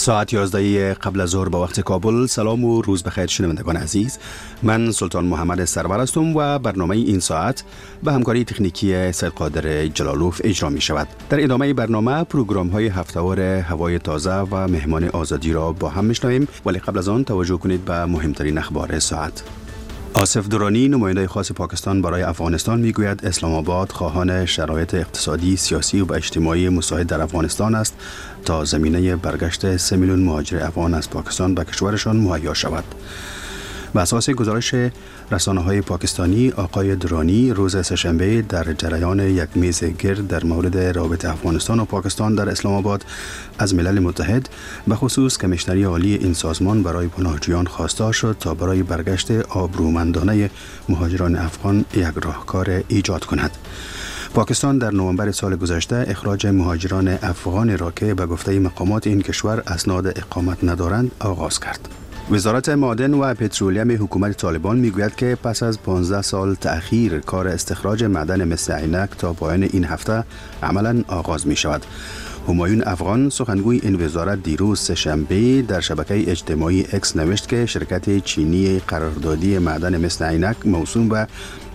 ساعت 11 قبل از ظهر به وقت کابل. سلام و روز بخیر شنوندگان عزیز. من سلطان محمد سرور هستم و برنامه این ساعت به همکاری تکنیکی سید قادر جلالوف اجرا می شود. در ادامه برنامه پروگرام های هفته‌وار هوای تازه و مهمان آزادی را با هم میشنویم، ولی قبل از آن توجه کنید به مهمترین اخبار ساعت. آصف درانی نماینده خاص پاکستان برای افغانستان میگوید اسلام آباد خواهان شرایط اقتصادی، سیاسی و اجتماعی مساعد در افغانستان است تا زمینه برگشت 3 میلیون مهاجر افغان از پاکستان به کشورشان مهیا شود. بر اساس گزارش رسانه‌های پاکستانی، آقای درانی روز سه‌شنبه در جریان یک میز گرد در مورد روابط افغانستان و پاکستان در اسلام آباد از ملل متحد به خصوص کمیشنری عالی این سازمان برای پناهجویان خواستار شد تا برای برگشت آبرومندانه مهاجران افغان یک راهکار ایجاد کند. پاکستان در نوامبر سال گذشته اخراج مهاجران افغان را که به گفته مقامات این کشور اسناد اقامت ندارند آغاز کرد. وزارت معادن و پترولیم حکومت طالبان میگوید که پس از 15 سال تأخیر کار استخراج معدن مس عینک تا پایان این هفته عملاً آغاز می شود. همایون افغان سخنگوی این وزارت دیروز سه‌شنبه در شبکه اجتماعی اکس نوشت که شرکت چینی قراردادی معدن مس عینک موسوم به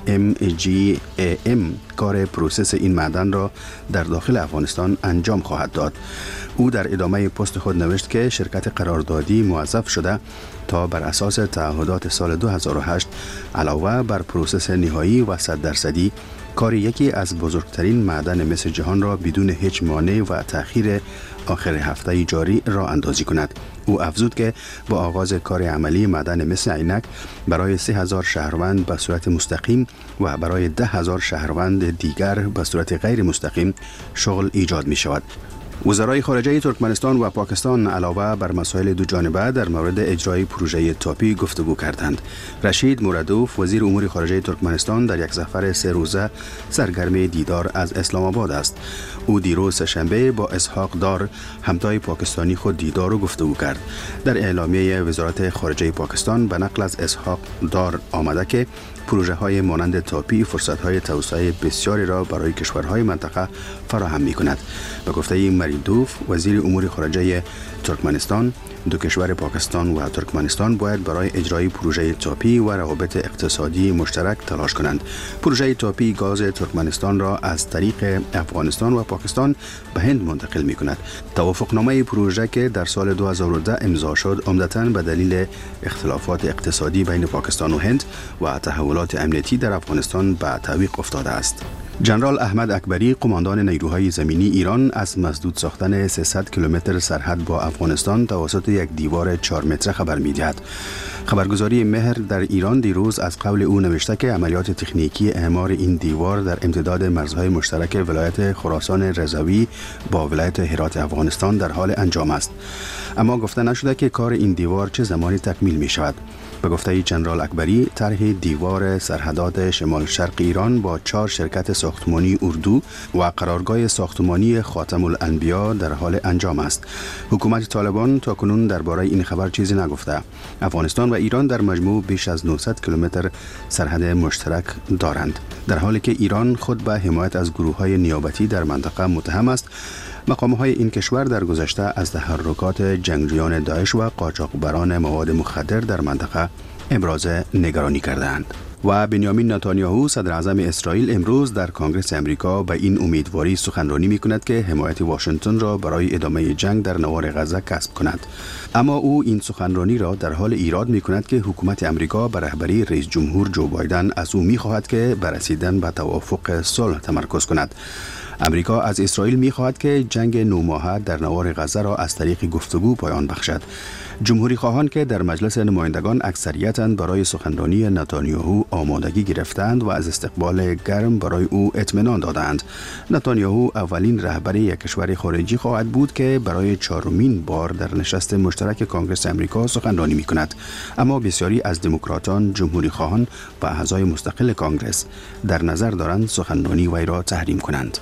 MGAM کار پروسس این معدن را در داخل افغانستان انجام خواهد داد. او در ادامه پست خود نوشت که شرکت قراردادی موظف شده تا بر اساس تعهدات سال 2008 علاوه بر پروسس نهایی و 100% کار یکی از بزرگترین معدن مس جهان را بدون هیچ مانع و تأخیر آخر هفته جاری راه اندازی کند. او افزود که با آغاز کار عملی معدن مس عینک برای 3000 شهروند به صورت مستقیم و برای 10,000 شهروند دیگر به صورت غیر مستقیم شغل ایجاد می شود. وزرای خارجه ترکمنستان و پاکستان علاوه بر مسائل دو جانبه در مورد اجرای پروژه تاپی گفتگو کردند. رشید مرادوف وزیر امور خارجه ترکمنستان در یک سفر 3 روزه سرگرم دیدار از اسلام آباد است. او دیروز سه‌شنبه با اسحاق دار همتای پاکستانی خود دیدار و گفتگو کرد. در اعلامیه وزارت خارجه پاکستان به نقل از اسحاق دار آمده که پروژه های مانند تاپی فرصت های توسعه بسیاری را برای کشورهای منطقه فراهم می کند. به گفته مرادوف وزیر امور خارجه ترکمنستان، دو کشور پاکستان و ترکمنستان باید برای اجرای پروژه تاپی و روابط اقتصادی مشترک تلاش کنند. پروژه تاپی گاز ترکمنستان را از طریق افغانستان و پاکستان به هند منتقل می کند. توافقنامه پروژه که در سال 2010 امضا شد عمدتاً به دلیل اختلافات اقتصادی بین پاکستان و هند و تحولات امنیتی در افغانستان به تعویق افتاده است. جنرال احمد اکبری قماندان نیروهای زمینی ایران از مسدود ساختن 300 کیلومتر سرحد با افغانستان توسط یک دیوار 4 متره خبر می‌دهد. خبرگزاری مهر در ایران دیروز از قول او نوشته که عملیات تکنیکی اعمار این دیوار در امتداد مرزهای مشترک ولایت خراسان رضوی با ولایت هرات افغانستان در حال انجام است. اما گفته نشده که کار این دیوار چه زمانی تکمیل می شود. به گفته جنرال اکبری طرح دیوار سرحدات شمال شرق ایران با 4 شرکت ساختمانی اردو و قرارگاه ساختمانی خاتم الانبیا در حال انجام است. حکومت طالبان تاکنون درباره این خبر چیزی نگفته. افغانستان و ایران در مجموع بیش از 900 کیلومتر سرحد مشترک دارند، در حالی که ایران خود به حمایت از گروه‌های نیابتی در منطقه متهم است. مقام‌های این کشور در گذشته از تحرکات جنگجویان داعش و قاچاقبران مواد مخدر در منطقه ابراز نگرانی کردند. و بنیامین نتانیاهو صدر اعظم اسرائیل امروز در کنگره امریکا به این امیدواری سخنرانی می‌کند که حمایت واشنگتن را برای ادامه جنگ در نوار غزه کسب کند. اما او این سخنرانی را در حال ایراد می‌کند که حکومت امریکا به رهبری رئیس جمهور جو بایدن از او می‌خواهد که بر رسیدن به توافق صلح تمرکز کند. امریکا از اسرائیل می‌خواهد که جنگ 9 ماهه در نوار غزه را از طریق گفتگو پایان بخشد. جمهوری خواهان که در مجلس نمایندگان اکثریتاً برای سخنرانی نتانیاهو آمادگی گرفتند و از استقبال گرم برای او اطمینان دادند. نتانیاهو اولین رهبر یک کشور خارجی خواهد بود که برای 4مین بار در نشست مشترک کنگره امریکا سخنرانی می‌کند. اما بسیاری از دموکراتان، جمهوری خواهان و اعضای مستقل کنگره در نظر دارند سخنرانی وی را تحریم کنند.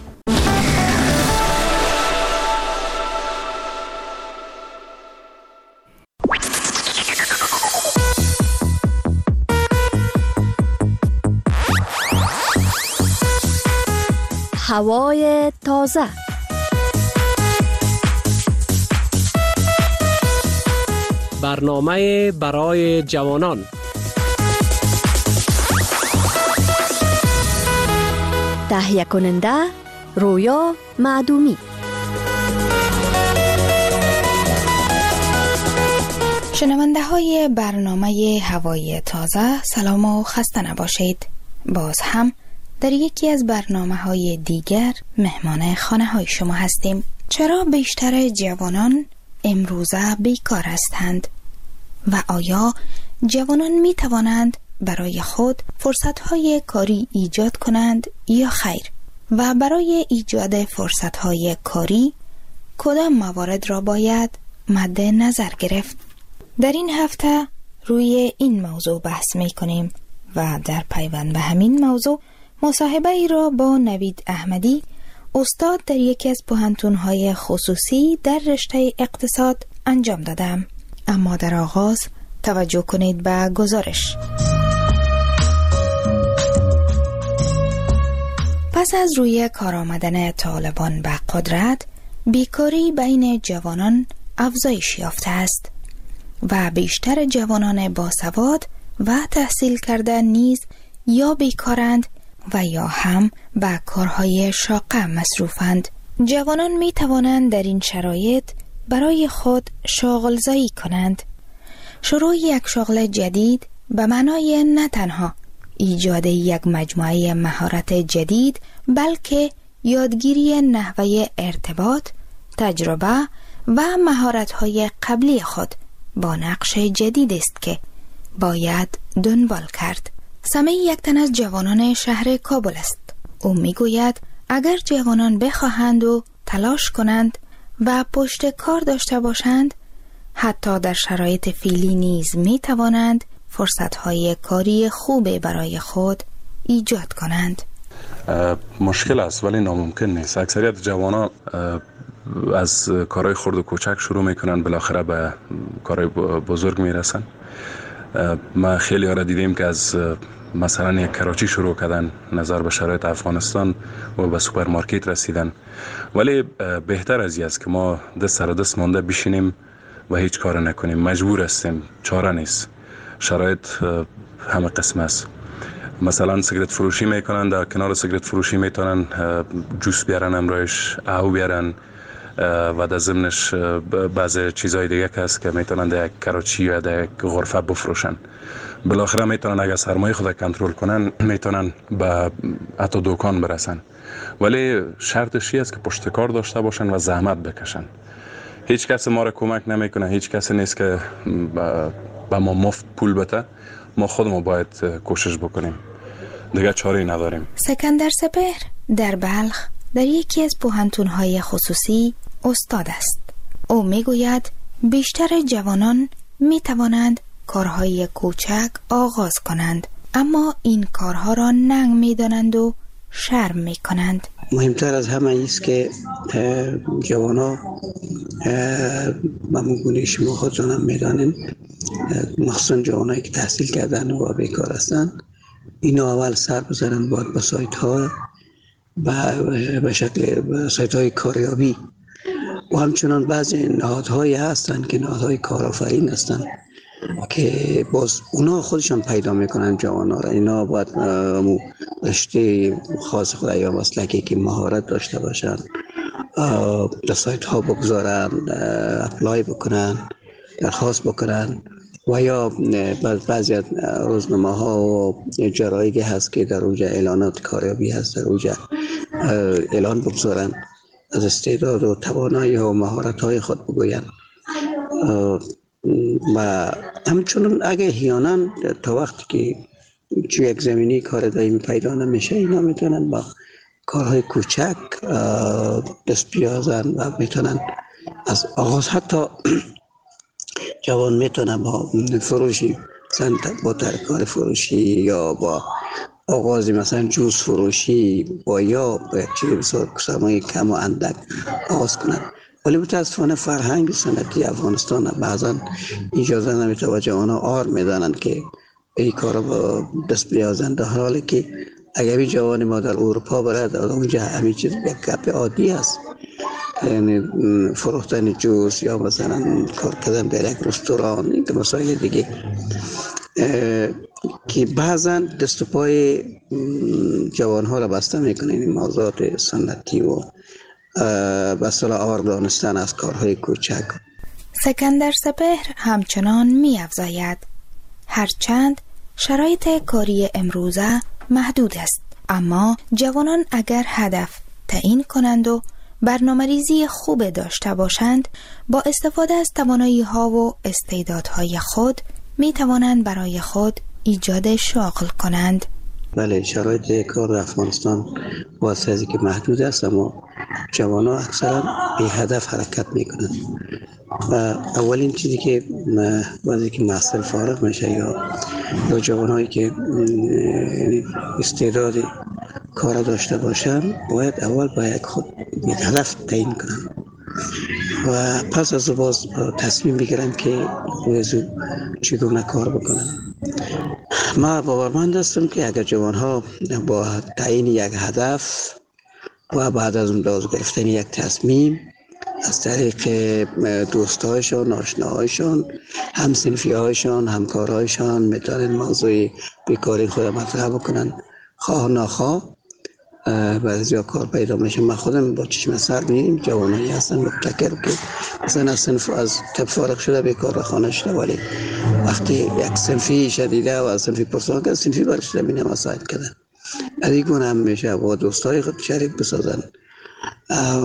هوای تازه. برنامه برای جوانان. تهیه کننده رویا معدومی. شنونده های برنامه هوای تازه، سلام و خسته نباشید. باز هم در یکی از برنامه های دیگر مهمان خانه های شما هستیم. چرا بیشتر جوانان امروزه بیکار هستند و آیا جوانان می توانند برای خود فرصت های کاری ایجاد کنند یا خیر؟ و برای ایجاد فرصت های کاری کدام موارد را باید مد نظر گرفت؟ در این هفته روی این موضوع بحث می کنیم و در پیوند به همین موضوع مصاحبه ای را با نوید احمدی، استاد در یکی از پوهنتون‌های خصوصی در رشته اقتصاد انجام دادم. اما در آغاز توجه کنید به گزارش. پس از روی کار آمدن طالبان به قدرت، بیکاری بین جوانان افزایش یافته است و بیشتر جوانان باسواد و تحصیل کرده نیز یا بیکارند و یا هم به کارهای شاقه مصروفند. جوانان می توانند در این شرایط برای خود شاغلزایی کنند. شروع یک شغل جدید به معنای نه تنها ایجاد یک مجموعه مهارت جدید، بلکه یادگیری نحوه ارتباط، تجربه و مهارت‌های قبلی خود با نقش جدید است که باید دنبال کرد. سمی یک تن از جوانان شهر کابل است. او میگوید اگر جوانان بخواهند و تلاش کنند و پشت کار داشته باشند، حتی در شرایط فعلی نیز می توانند فرصت‌های کاری خوب برای خود ایجاد کنند. مشکل است ولی ناممکن نیست. اکثریت جوانان از کارهای خرد و کوچک شروع میکنن، بالاخره به کارهای بزرگ میرسن. ما خیلی ها را دیدیم که از مثلا یک کراچی شروع کردن، نظر به شرایط افغانستان و به سوپرمارکت رسیدن. ولی بهتر از این است که ما دست سر دست مانده بشینیم و هیچ کار نکنیم. مجبور هستیم، چاره نیست. شرایط همه قسم است. مثلا سیگرت فروشی میکنن، در کنار سیگرت فروشی میتونن جوس بیارن، امرایش او بیارن و در ضمنش بعض چیزهای دیگه که هست که میتونن در یک کراچی یا در یک غرفه بفروشن. بالاخره میتونن اگر سرمایه خود کنترل کنن میتونن به حتی دکان برسن. ولی شرطش است که پشت کار داشته باشن و زحمت بکشن. هیچ کس ما را کمک نمیکنه، هیچ کس نیست که به ما مفت پول بده. ما خودمون باید کوشش بکنیم، دیگه چاره‌ای نداریم. سکندر سپهر در بلخ در یکی از پوهنتون‌های خصوصی استاد است. او میگوید بیشتر جوانان میتوانند کارهای کوچک آغاز کنند، اما این کارها را ننگ میدانند و شرم میکنند. مهمتر از همه ایست که جوانا ممگونه شما خودتان هم میدانین، مخصوصا جوانایی که تحصیل کردن و بیکار هستند، اینا اول سر بزنن باید به سایت ها به شکل سایت های کاریابی و همچنان بعضی نهادهایی هستند که نهادهای کارآفرین هستند که باز اونا خودشان پیدا میکنن جوانا را. اینا باید رشته خاص خود یا مسلکی که مهارت داشته باشن در سایت ها بگذارن، اپلای بکنن، درخواست بکنن و یا بعضی از روزنامه ها و جرایدی هست که در اونجا اعلانات کاریابی هست، در اونجا اعلان بگذارن، از استعداد و توانایی و مهارت های خود بگوین. و همچنان اگه احیانا تا وقتی که چون یک زمینی کار دائمی پیدا نمیشه، اینا میتونن با کارهای کوچک دست بیازن و میتونن از آغاز، حتی جوان میتونه با فروشی مثلا با ترکار فروشی یا با آغاز مثلا جوس فروشی با یا یک چیز بسیار سرمایه کم و اندک آغاز کنند. ولی متاسفانه فرهنگ سنتی افغانستان بعضا اجازه نمیده و جوانا آر میدانند که این کار با دست بیازند، در حالی که اگر جوان ما در اروپا برد اونجا همین چیز یک گپ عادی است. یعنی فروختن جوس یا مثلا کار کردن در یک رستوران، این که مسائل دیگه که بعضا دست و پای جوان ها را بسته میکنه. این موضوعات سنتی و به اصطلاح آور دانستن از کارهای کوچک. سکندر سپهر همچنان می افزاید هرچند شرایط کاری امروزه محدود است، اما جوانان اگر هدف تعیین کنند و برنامه‌ریزی خوب داشته باشند، با استفاده از توانایی‌ها و استعدادهای خود می توانند برای خود ایجاد شغل کنند. بله، شرایط کار در افغانستان واسه از که محدود است، اما جوانان اکثرا بی هدف حرکت میکنند و اولین چیزی که وقتی که محصل فارغ میشه یا جوانایی که استعداد کار داشته باشن، باید اول باید خود بی هدف تعیین کنند و پس از باز تصمیم بگیرن که ویزو چگونه کار بکنن. ما باورمند هستم که اگر جوانها با تعیین یک هدف و بعد از اون باز گرفتن یک تصمیم از طریق دوستایشان، آشناهایشان، همسنفیهایشان، همکارهایشان میتونن موضوع بیکاری خود مطرح بکنن، خواه ناخواه بعضی کار پیدا میشه. من خودم با چشم سر می‌بینم جوانایی هستن مبتکر که مثلا از صنف از طب فارغ شده بیکار خانه شده، ولی وقتی یک صنفی شدیده و از صنفی پرسان کرد، صنفی برش شده بینه مساعد کردن. از این گونه هم میشه با دوستای خود شریک بسازن و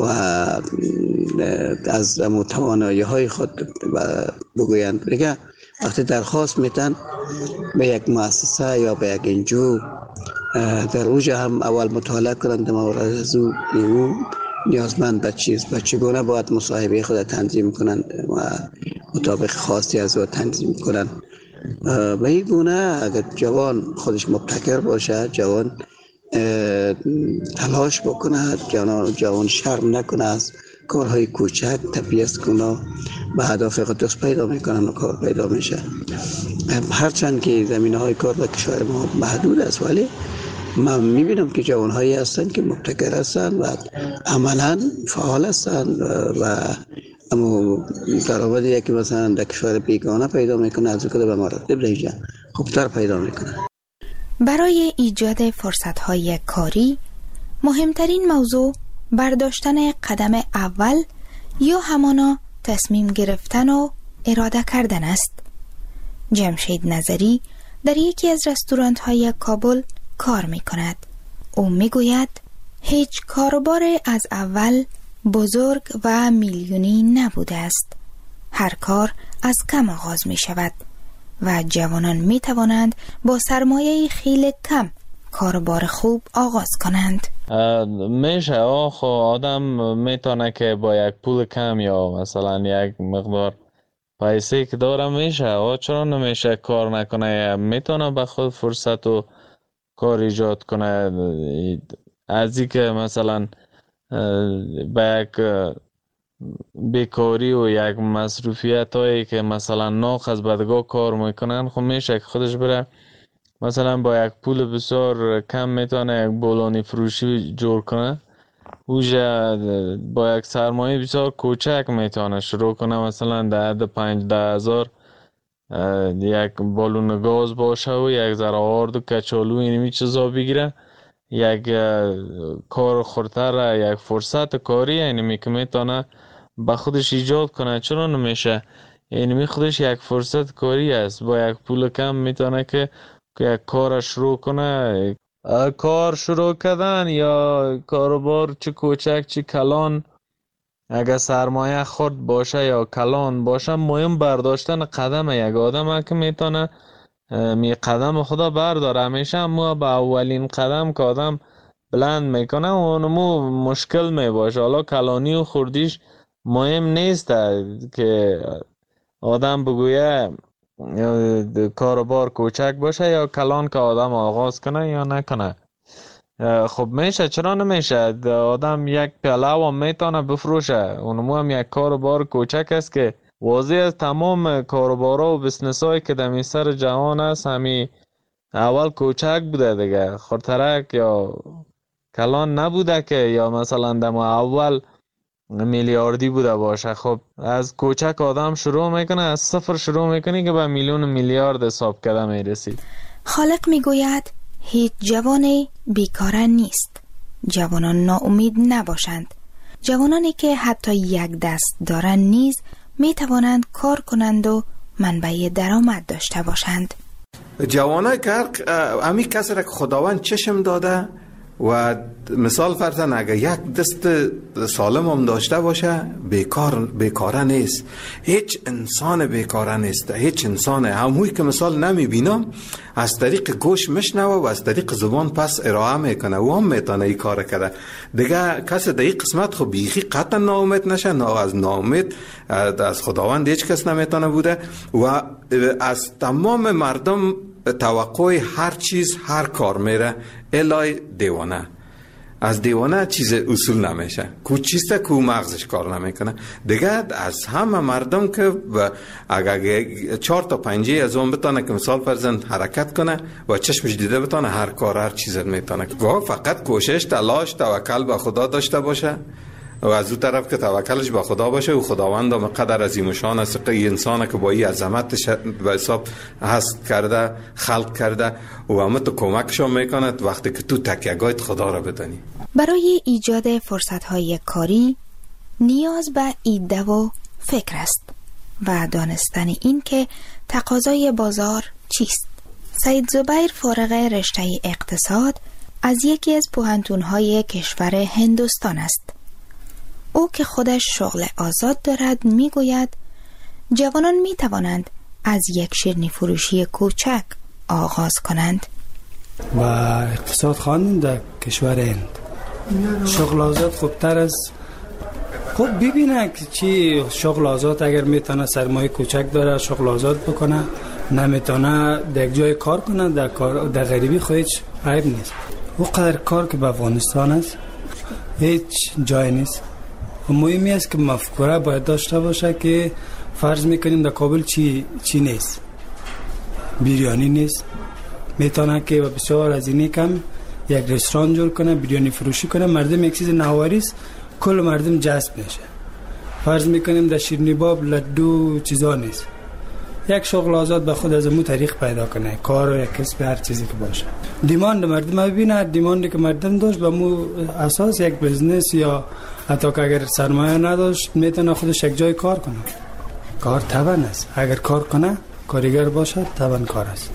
از توانایی های خود بگویند. دیگه وقتی درخواست میتن به یک مؤسسه یا به یک انجو، در اوجه هم اول مطالعه کنند مورد از او نیازمند به چگونه باید مصاحبه خود تنظیم کنند و مطابق خواستی از او تنظیم کنند. به این گونه اگر جوان خودش مبتکر باشه، جوان تلاش بکنه، جوان شرم نکنه از کارهای کوچک، تبعیض کنه، به هدف خود دست پیدا میکنن و کار پیدا میشه. هرچند که زمینه های کار در کشور ما محدود است، ولی من میبینم که جوانهایی هستن که مبتکر هستن و عملا فعال هستن و اما درآمدی یکی مثلا در کشور بیگانه پیدا میکنه از کده به مراتب دیگه خوبتر پیدا میکنه. برای ایجاد فرصت‌های کاری مهمترین موضوع برداشتن قدم اول یا همانا تصمیم گرفتن و اراده کردن است. جمشید نظری در یکی از رستوران‌های کابل کار می کند. او می گوید هیچ کاروبار از اول بزرگ و میلیونی نبوده است. هر کار از کم آغاز می شود و جوانان می توانند با سرمایه خیلی کم کاروبار خوب آغاز کنند. میشه آدم میتونه که با یک پول کم یا مثلا یک مقدار پیسه که داره میشه، چرا نمیشه کار نکنه؟ میتونه به خود فرصت و کار ایجاد کنه. از این که مثلا به یک بیکاری و یک مصروفیت هایی که مثلا ناخ از بدگاه کار میکنن، خب میشه که خودش بره مثلا با یک پول بسیار کم میتونه یک بولانی فروشی جور کنه. اوجه با یک سرمایه بسیار کوچک میتونه شروع کنه، مثلا در حد 5-10 هزار یک بالون گاز باشه و یک ذره آرد و کچالو اینمی چیزا بگیره، یک کار خورتر، یک فرصت کاری اینمی که میتونه به خودش ایجاد کنه. چرا نمیشه؟ اینمی خودش یک فرصت کاری است. با یک پول کم میتونه که یک کار شروع کنه. کار شروع کردن یا کاروبار چه کوچک چه کلان، اگر سرمایه خرد باشه یا کلان باشه، مهم برداشتن قدم یک آدم که میتونه می قدم خدا برداره. همیشه اما با اولین قدم که آدم بلند میکنه اونمو مشکل میباشه. حالا کلانی و خردیش مهم نیست که آدم بگویه کاروبار کوچک باشه یا کلان که آدم آغاز کنه یا نکنه. خب میشه، چرا نمیشه؟ آدم یک پیاله و میتونه بفروشه، اونمو هم یک کاروبار کوچک است که واضح از تمام کاروبارا و بسنس هایی که در سر جهان است همی اول کوچک بوده دیگه، خردترک یا کلان نبوده که، یا مثلا در اول میلیاردی بوده باشه. خب از کوچک آدم شروع میکنه، از صفر شروع میکنه که به میلیون میلیارد حساب کرده میرسید. خالق میگوید هیچ جوانی بیکار نیست. جوانان ناامید نباشند. جوانانی که حتی یک دست دارند نیز می توانند کار کنند و منبع درآمد داشته باشند. جوانای که همی کسی را که خداوند چشم داده و مثال فرضاً اگر یک دست سالم هم داشته باشه بیکاره نیست. هیچ انسان بیکاره نیست. هیچ انسان هموی که مثال نمی بینم از طریق گوش میشنوه و از طریق زبان پس ارائه میکنه و هم میتونه این کار کرده. دیگه کسی در این قسمت خب بیخی قطعا ناامید نشه. از ناامید از خداوند هیچ کس نمیتونه بوده و از تمام مردم توقع هر چیز هر کار میره الای دیوانه. از دیوانه چیز اصول نمیشه. کو چیسته کو مغزش کار نمیکنه. دیگه از همه مردم که اگر 4 تا 5 از اون بتونه که مثال فرزند حرکت کنه و چشمش دیده بتونه هر کار هر چیز میتونه. فقط کوشش تلاش توکل به خدا داشته باشه و از اون طرف که توکلش به خدا باشه و خداوند هم قدر عظیم شان است که انسان که با این عظمتش به حساب هست کرده خلق کرده و همه تو کمکشون میکنه وقتی که تو تکیهگاهت خدا را بدانی. برای ایجاد فرصت‌های کاری نیاز به ایده و فکر است و دانستن این که تقاضای بازار چیست. سید زبیر فارغ رشته اقتصاد از یکی از پوهنتون‌های کشور هندوستان است. او که خودش شغل آزاد دارد میگوید جوانان می توانند از یک شیرینی فروشی کوچک آغاز کنند. و اقتصاد خواندن در کشور هند شغل آزاد خوبتر از خب ببینه که چی شغل آزاد اگر میتونه سرمایه کوچک داره شغل آزاد بکنه، نمیتونه در جای کار کنه در غریبی خودش عیب نیست. او قدر کار که به افغانستان است هیچ جای نیست. مهمی است که مفکوره باید داشته باشه که فرض میکنیم در کابل چی نیست، بیریانی نیست، میتونه که بسیار از اینی کم یک رستوران جور کنه، بیریانی فروشی کنه، مردم یک چیز نوآوریست کل مردم جذب میشه. فرض میکنیم در شیرینی باب لدو چیزا نیست، یک شغل آزاد به خود از امو طریق پیدا کنه، کار و یک کسب هر چیزی که باشه. دیماند مردم ببینه، دیماندی که مردم داشت به مو اساس یک بزنس یا حتی که اگر سرمایه نداشت میتونه خودش یک جای کار کنه. کار توان است، اگر کار کنه کارگر باشد توان کار است.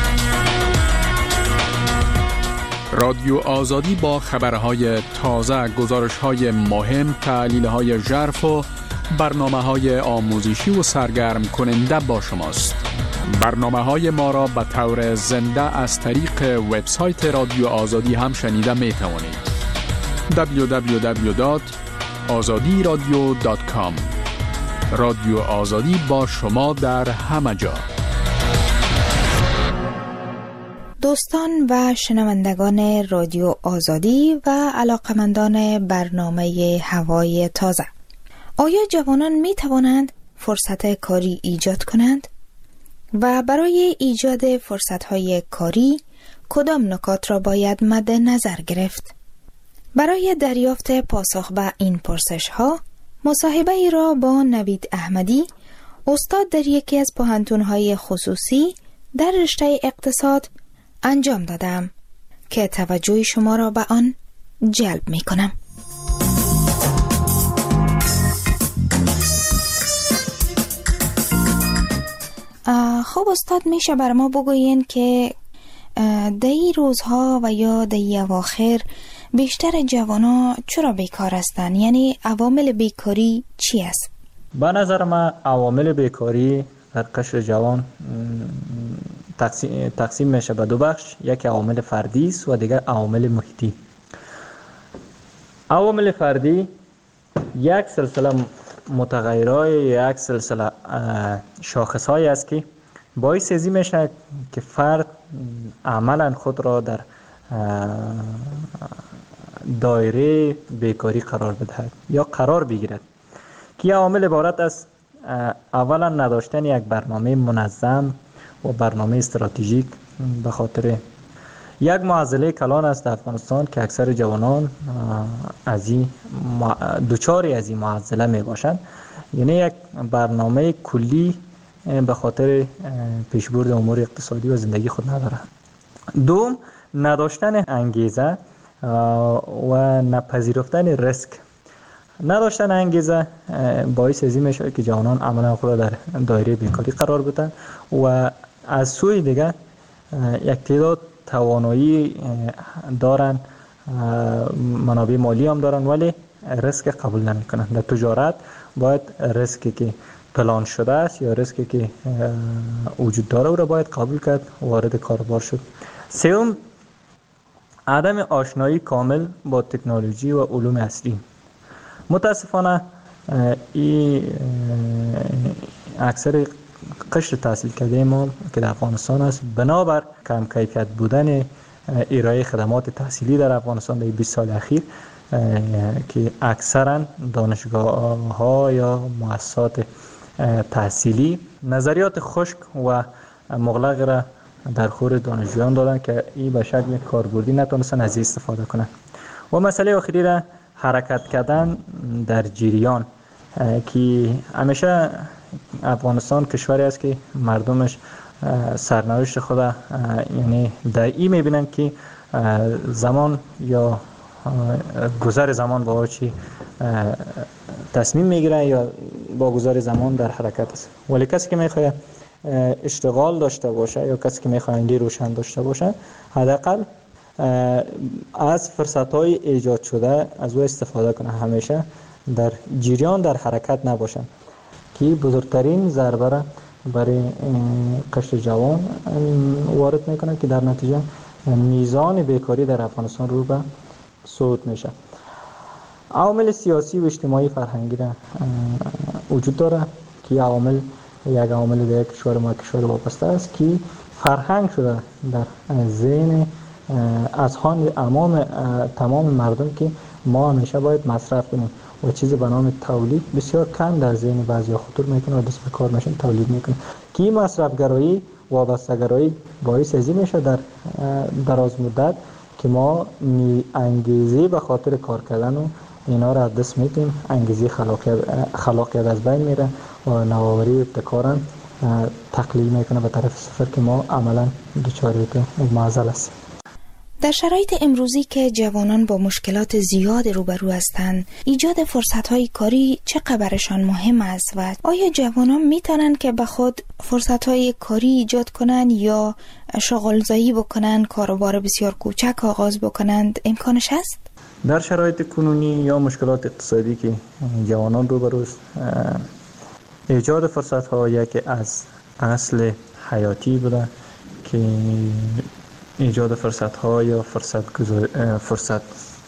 رادیو آزادی با خبرهای تازه، گزارش‌های مهم، تحلیل‌های ژرف و برنامه‌های آموزشی و سرگرم کننده با شماست. برنامه‌های ما را به طور زنده از طریق وبسایت رادیو آزادی هم شنیده می‌توانید. www.azadiradio.com. رادیو آزادی با شما در همه جا. دوستان و شنوندگان رادیو آزادی و علاقمندان برنامه هوای تازه، آیا جوانان می توانند فرصت کاری ایجاد کنند؟ و برای ایجاد فرصت‌های کاری کدام نکات را باید مد نظر گرفت؟ برای دریافت پاسخ به این پرسش‌ها مصاحبه ای را با نوید احمدی، استاد در یکی از پوهنتون‌های خصوصی در رشته اقتصاد انجام دادم که توجه شما را به آن جلب می کنم. خب استاد، میشه بر ما بگوین که در این روزها و یا در این اواخر بیشتر جوانا چرا بیکار هستند؟ یعنی عوامل بیکاری چی است؟ به نظر من عوامل بیکاری در قشر جوان تقسیم میشه به دو بخش، یک عوامل فردی است و دیگر عوامل محیطی. عوامل فردی یک سلسله متغیرهای، یک سلسله شاخصهایی است که باعث ازی میشه که فرد عملا خود را در دایره بیکاری قرار بدهد یا قرار بگیرد، که عوامل عبارت است اولا نداشتن یک برنامه منظم و برنامه استراتژیک به خاطر یک معضله کلان است در افغانستان که اکثر جوانان دوچاری از این معضله می باشند. یعنی یک برنامه کلی به خاطر پیشبرد امور اقتصادی و زندگی خود ندارند. دوم، نداشتن انگیزه و نپذیرفتن ریسک. نداشتن انگیزه باعث از این میشه که جوانان عملا خود در دایره بیکاری قرار بدن و از سوی دیگر یک تعداد توانایی دارن، منابع مالی هم دارن ولی ریسک قبول نمیکنن. در تجارت باید ریسکی که پلان شده است یا ریسکی که وجود داره او را باید قبول کرد، وارد کاروبار شد. سوم، عدم آشنایی کامل با تکنولوژی و علوم اصلی. متاسفانه این اکثر قشر تحصیل کرده ما که در افغانستان است بنابر کم کیفیت بودن ارائه خدمات تحصیلی در افغانستان در 20 سال اخیر که اکثرا دانشگاه ها یا مؤسسات تحصیلی نظریات خشک و مغلق را در خور دانشجویان دادن که این به شکل کاربردی نتونستن از این استفاده کنند. و مسئله آخری را حرکت کردن در جریان که همیشه افغانستان کشوری است که مردمش سرنوشت خود یعنی در این میبینن که زمان یا گذر زمان با چی تصمیم میگیره یا با گذر زمان در حرکت است. ولی کسی که میخواد اشتغال داشته باشه یا کسی که میخواد ایده روشن داشته باشه حداقل از فرصت‌های ایجاد شده از او استفاده کنه، همیشه در جریان در حرکت نباشن که بزرگترین ضربه را برای قشر جوان وارد میکنه که در نتیجه میزان بیکاری در افغانستان رو به صعود میشه. عوامل سیاسی و اجتماعی فرهنگی را وجود داره که یک عامل در کشور ما کشور وابسته است که فرهنگ شده در ذهن اذهان تمام مردم که ما همیشه باید مصرف کنیم و چیزی به نام تولید بسیار کم در ذهن بعضیا خطور میکنه و دست به کار میشن تولید میکنه که این مصرفگرایی وابسته‌گرایی باعث از این میشه در دراز مدت که ما انگیزه به خاطر کار کردن و اینا را از دست میدیم، انگیزه خلاقیت از بین میره و نوآوری و ابتکار تقلیل میکنه به طرف صفر که ما عملا دچار معضل هستیم. در شرایط امروزی که جوانان با مشکلات زیاد روبرو هستند، ایجاد فرصت‌های کاری چقدر برشان مهم است و آیا جوانان میتونن که به خود فرصت‌های کاری ایجاد کنن یا شغل‌زایی بکنن، کاروبار بسیار کوچک آغاز بکنند؟ امکانش هست؟ در شرایط کنونی یا مشکلات اقتصادی که جوانان روبروست، ایجاد فرصت‌ها یکی از اصل حیاتی بوده که ایجاد فرصت‌ها یا فرصت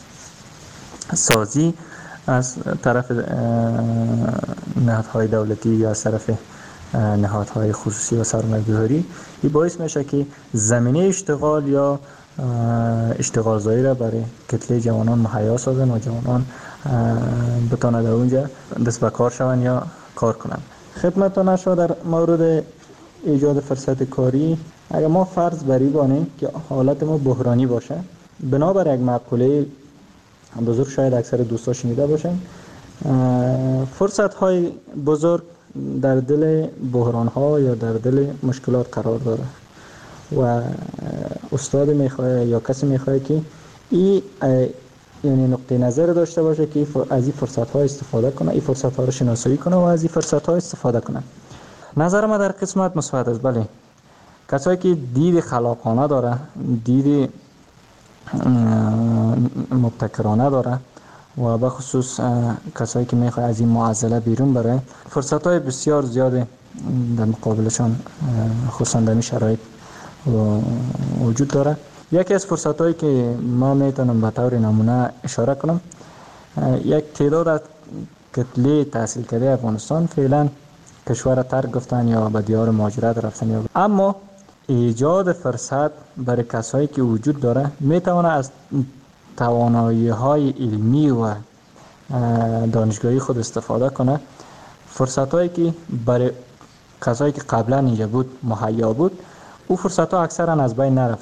سازی از طرف نهادهای دولتی یا از طرف نهادهای خصوصی و سرمایه‌گذاری این باعث میشه که زمینه اشتغال یا اشتغال زایی را برای کتله جوانان مهیا سازن و جوانان بتوانند در اونجا دست به کار شوند یا کار کنند. خدمتتان شد در مورد ایجاد فرصت کاری، اگر ما فرض بری بانیم که حالت ما بحرانی باشه، بنابر یک مقوله بزرگ شاید اکثر دوستا شنیده باشن، فرصت های بزرگ در دل بحران ها یا در دل مشکلات قرار داره و استاد میخواه یا کسی میخواه که این یعنی نقطه نظر داشته باشه که از این فرصت ها استفاده کنه، این فرصت ها رو شناسایی کنه و از این فرصت ها استفاده کنه. نظر ما در قسمت مثبت است. بله، کسایی که دید خلاقانه داره، دید مبتکرانه داره و به خصوص کسایی که میخواد از این معضله بیرون بره، فرصت های بسیار زیاده در مقابلشان خصوصا در این شرایط وجود داره. یکی از فرصت هایی که ما میتونم به طور نمونه اشاره کنم، یک تعداد از کتله تحصیل کرده افغانستان فعلا کشور ترک گفتن یا به دیار مهاجرت رفتن، اما ایجاد فرصت برای کسایی که وجود داره میتونه از توانایی‌های علمی و دانشگاهی خود استفاده کنه. فرصت‌هایی که برای کسایی که قبلا اینجا بود مهیا بود، او فرصت‌ها اکثرا از بین نرفته.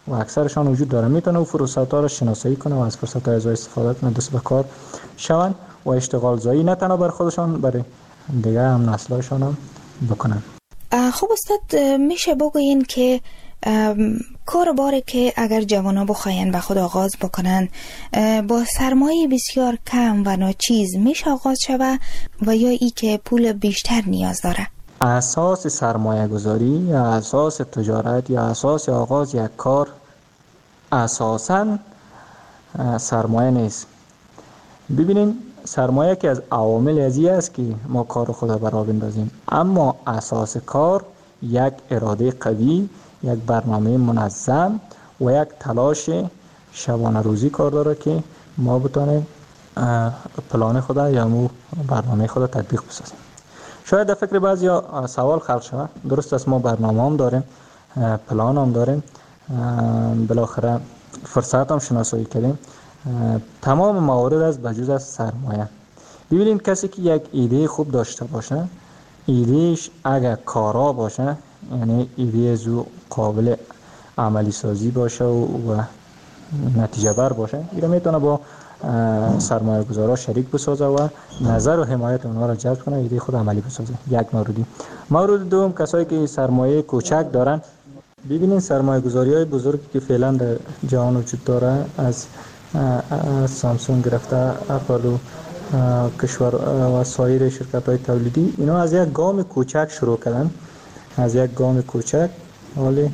و اکثرشان وجود داره. میتونه او فرصت‌ها را شناسایی کنه و از فرصت‌های ازای استفاده کنه، دست به کار شون و اشتغال زایی نه تنها بر خودشان، برای دیگه هم نسل‌هاشان هم بکنن. خب استاد میشه بگوین که کار باره که اگر جوانا بخواین به خود آغاز بکنن با سرمایه بسیار کم و ناچیز میشه آغاز شود و یا ای که پول بیشتر نیاز داره؟ اساس سرمایه گذاری یا اساس تجارت یا اساس آغاز یک کار اساساً سرمایه نیست. ببینین سرمایه که از عوامل ازی است که ما کار خود را راه بندازیم، اما اساس کار یک اراده قوی، یک برنامه منظم و یک تلاش شبانه روزی کار داره که ما بتونیم پلان خود یا مو برنامه خود تطبیق بسازیم. شاید در فکر بعضیا سوال خلق شود، درست است ما برنامه هم داریم، پلان هم داریم، بالاخره فرصت هم شناسایی کردیم، تمام موارد از بجز از سرمایه. ببینید کسی که یک ایده خوب داشته باشه، ایدهش اگر کارا باشه، یعنی ایده زو قابل عملی سازی باشه و نتیجه بر باشه، ایده میتونه با سرمایه گذارا شریک بسازه و نظر و حمایت اونها را جلب کنه، ایده خود عملی بسازه. یک موردی. مورد دوم، کسایی که سرمایه کوچک دارن، ببینید سرمایه گذاری های بزرگی که فعلا در جهان وجود داره، از سامسونگ گرفته اپل و کشور و سایر شرکت های تولیدی، اینا از یک گام کوچک شروع کردن، از یک گام کوچک حالی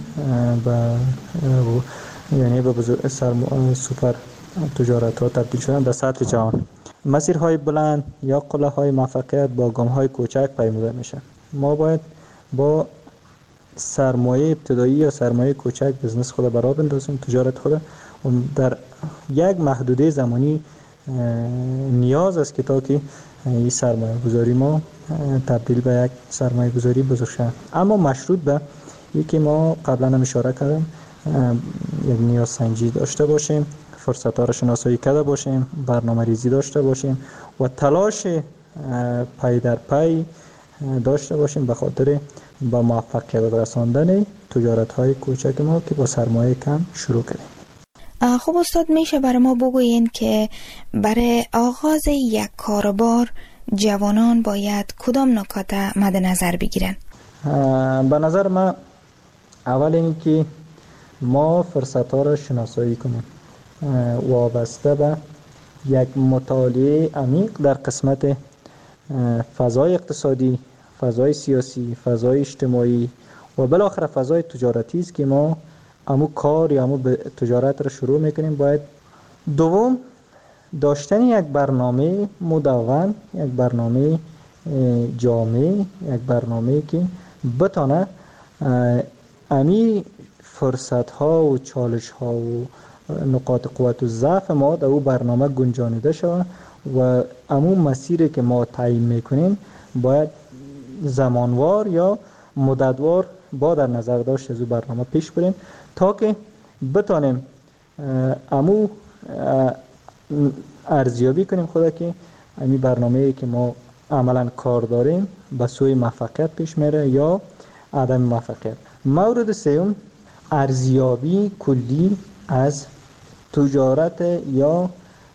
یعنی به بزرگ سوپر تجارت ها تبدیل شدن در سطح جهان. مسیرهای بلند یا قله های موفقیت با گام های کوچک پیموده میشه. ما باید با سرمایه ابتدایی یا سرمایه کوچک بزنس خود برا بندازیم، تجارت خود در یک محدوده زمانی نیاز است که تا که این سرمایه گذاری ما تبدیل به یک سرمایه گذاری بزرگ شد، اما مشروط به یکی ما قبلا هم اشاره کردم، یک نیاز سنجی داشته باشیم، فرصت‌ها را شناسایی کرده باشیم، برنامه ریزی داشته باشیم و تلاش پای در پای داشته باشیم به خاطر با موفقیت رساندن تجارت‌های کوچک ما که با سرمایه کم شروع کردیم. خب استاد میشه برای ما بگوین که برای آغاز یک کاروبار جوانان باید کدام نکات مد نظر بگیرن؟ به نظر من اول اینکه ما فرصت‌ها را شناسایی کنیم وابسته به یک مطالعه عمیق در قسمت فضای اقتصادی، فضای سیاسی، فضای اجتماعی و بالاخره فضای تجارتی است که ما امو کار یا امو تجارت را شروع میکنیم. باید دوم داشتن یک برنامه مدون، یک برنامه جامع، یک برنامه که بتانه امی فرصت ها و چالش ها و نقاط قوت و ضعف ما در او برنامه گنجانیده شود و امو مسیری که ما تعیین میکنیم باید زمانوار یا مدتوار با در نظر داشت از او برنامه پیش بریم تا که بتانیم امو ارزیابی کنیم خدا که امی برنامه‌ای که ما عملا کار داریم به سوی موفقیت پیش میره یا عدم موفقیت. مورد سوم ارزیابی کلی از تجارت یا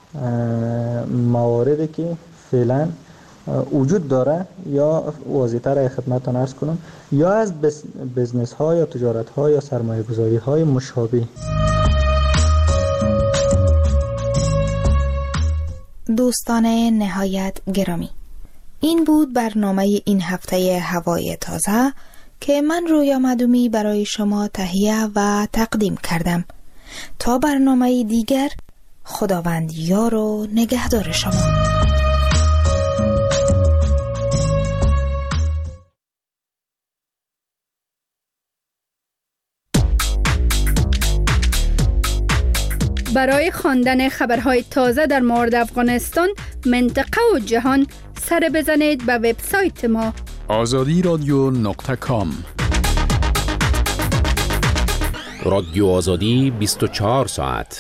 مواردی که فعلا وجود داره یا واضح‌تر خدمتتون عرض کنم، یا از بزنس ها یا تجارت ها یا سرمایه گذاری های مشابه. دوستان نهایت گرامی، این بود برنامه این هفته هوای تازه که من رویا مدومی برای شما تهیه و تقدیم کردم. تا برنامه دیگر، خداوند یار و نگهدار شما. برای خواندن خبرهای تازه در مورد افغانستان، منطقه و جهان سر بزنید به وبسایت ما azadiradyo.com. رادیو آزادی 24 ساعت.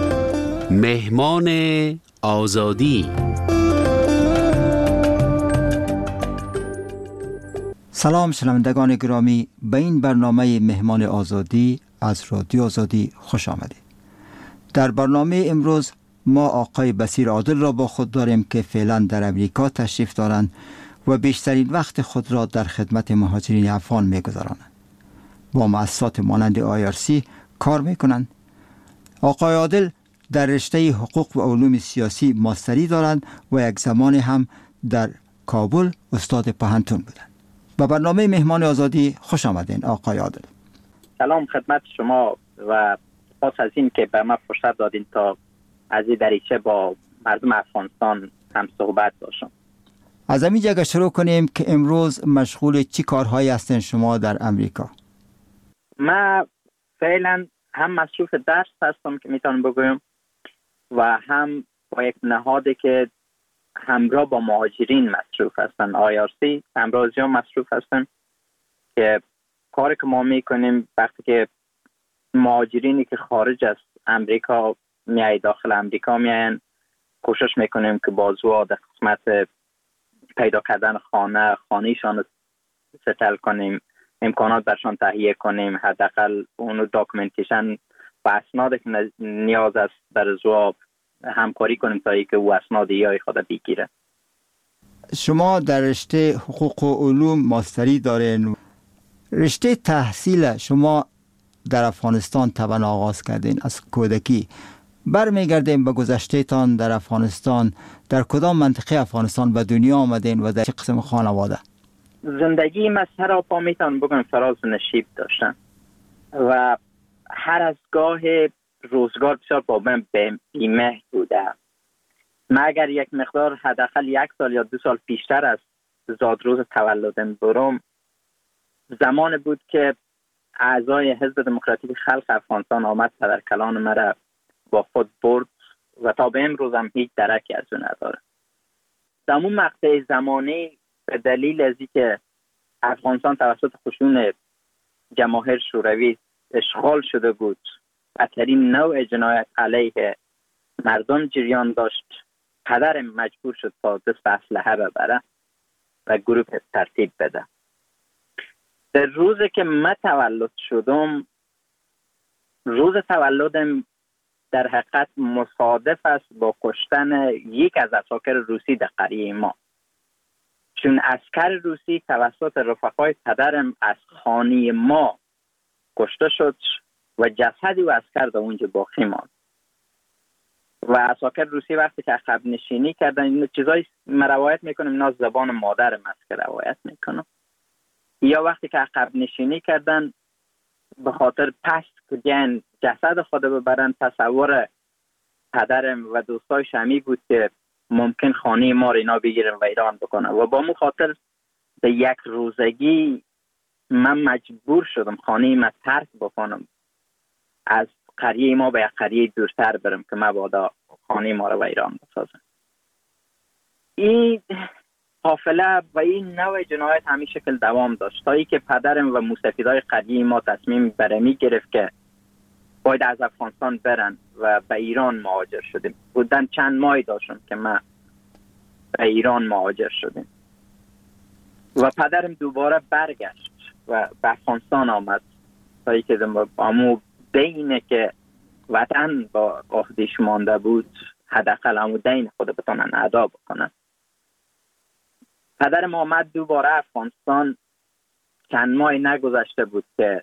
مهمان آزادی. سلام شنوندگان گرامی، به این برنامه مهمان آزادی از رادیو آزادی خوش آمدید. در برنامه امروز ما آقای بصیر عادل را با خود داریم که فعلا در امریکا تشریف دارند و بیشترین وقت خود را در خدمت مهاجرین افغان می‌گذرانند. با مؤسسات مانند IRC کار می‌کنند. آقای عادل در رشته حقوق و علوم سیاسی ماستری دارند و یک زمان هم در کابل استاد پوهنتون بودند. به برنامه مهمان آزادی خوش آمدین آقای عادل. سلام خدمت شما و پس از این که به ما فرصت دادین تا از این دریچه با مردم افغانستان هم صحبت باشم. از همین جگه شروع کنیم که امروز مشغول چی کارهایی هستین شما در امریکا؟ من فعلا هم مصروف درس هستم که میتونم بگویم و هم با یک نهادی که همراه با مهاجرین مصروف هستن، IRC همراهی هم مصروف هستن که کاری که ما میکنیم وقتی که مهاجرینی که خارج از امریکا میای داخل امریکا میاین، کوشش میکنیم که بازوها در قسمت پیدا کردن خانهشان ستل کنیم، امکانات برشان تهیه کنیم، حداقل اونو داکومنتیشن و اسنادی که نیاز است در زواب همکاری کنیم تا اینکه او اسناد یای خود بگیره. شما در رشته حقوق و علوم ماستری دارین. رشته تحصیل شما در افغانستان طبعا آغاز کردین از کودکی. برمیگردیم به گذشته تان در افغانستان. در کدام منطقه افغانستان به دنیا آمدین و در چه قسم خانواده؟ زندگی من سراپا میتونم بگم فراز و نشیب داشتم و هر از گاه روزگار بسیار با من بیمه بوده. من اگر یک مقدار حداقل 1 سال یا 2 سال پیشتر از زادروز تولدم برم، زمان بود که اعضای حزب دموکراتیک خلق افغانستان آمد پدر کلان مرا با خود برد و تا به امروز هم هیچ درکی از اون نداره. در اون مقطع زمانی به دلیل از اینکه افغانستان توسط خشون جماهیر شوروی اشغال شده بود، بدترین نوع جنایت علیه مردم جریان داشت، پدرم مجبور شد تا دست اسلحه ببره و گروه ترتیب بده. در روزی که من تولد شدم، روز تولدم در حقیقت مصادف است با کشتن یک از عساکر روسی در قریه ما، چون عسکر روسی توسط رفقای پدرم از خانه ما کشته شد و جسدی و عسکر در اونجا باقی ماند و عساکر روسی وقتی که عقب نشینی کردن، این چیزایی من روایت میکنم، اینا زبان مادرم است که روایت میکنم، یا وقتی که عقب نشینی کردن به خاطر پست که بیان جسد خود ببرن، تصور پدرم و دوستای شمی بود که ممکن خانه ما رو اینا بگیرن و ایران بکنن و با مو خاطر به 1 روزگی من مجبور شدم خانه ما ترک بکنم، از قریه ما به یک قریه دورتر برم که مبادا خانه ما رو و ایران بسازم. این حافله و این نوع جنایت همین شکل دوام داشت تا ای که پدرم و موسفیدای قریه ما تصمیم برمی گرفت که باید از افغانستان برن و به ایران مهاجر شدیم. بودن چند ماهی داشتم که من به ایران مهاجر شدیم و پدرم دوباره برگشت و به افغانستان آمد تا ای که امو دینه که وطن با عهدش مانده بود، حداقل امو دین خود بتونن ادا بکنن. پدرم آمد دوباره افغانستان، چند ماهی نگذشته بود که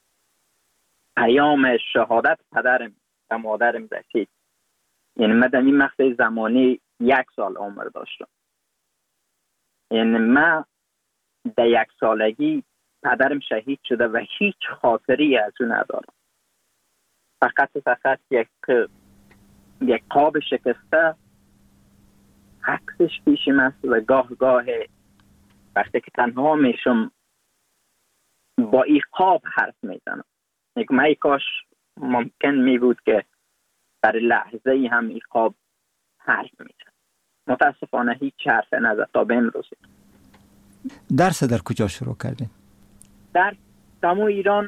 پیام شهادت پدرم و مادرم رسید. یعنی من در این مقطع زمانی 1 سال عمر داشتم. یعنی من در 1 سالگی پدرم شهید شده و هیچ خاطری از اون ندارم. فقط یک قاب شکسته عکسش پیشم است و گاه وقتی که تنها میشم با این قاب حرف میزنم. من کاش ممکن می بود که در لحظه ای هم این قاب حرف میزن. متاسفانه هیچ حرف نزد تا به امروز. درس در کجا شروع کردین؟ در دمو ایران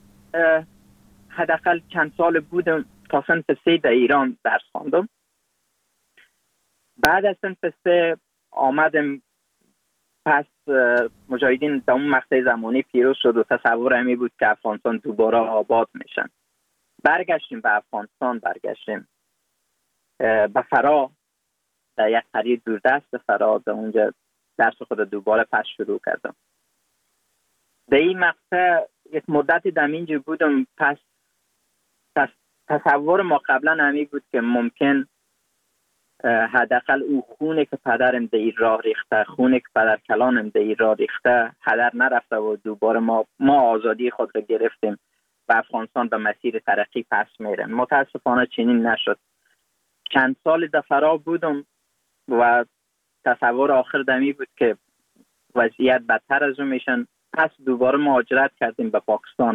حداقل چند سال بودم، تا صنف 3 در ایران درس خواندم. بعد از صنف 3 آمدم پس مجاهدین در اون مقطع زمانی پیروز شد و تصور همی بود که افغانستان دوباره آباد میشن. برگشتیم به افغانستان، برگشتیم به فرا، در یک قریه دوردست فرا، در اونجا درس خود دوباره پس شروع کردم. در این مقطع یک مدتی در اینجا بودم. پس تصور ما قبلا همی بود که ممکن حداقل او خونه که پدرم در این راه ریخته، خونه که پدر کلانم در این راه ریخته هدر نرفته و دوباره ما آزادی خود را گرفتیم و افغانستان به مسیر ترقی پس میرن. متاسفانه چنین نشد. چند سال در فرا بودم و تصور آخر دمی بود که وضعیت بدتر از اون میشن. پس دوباره مهاجرت کردیم به پاکستان،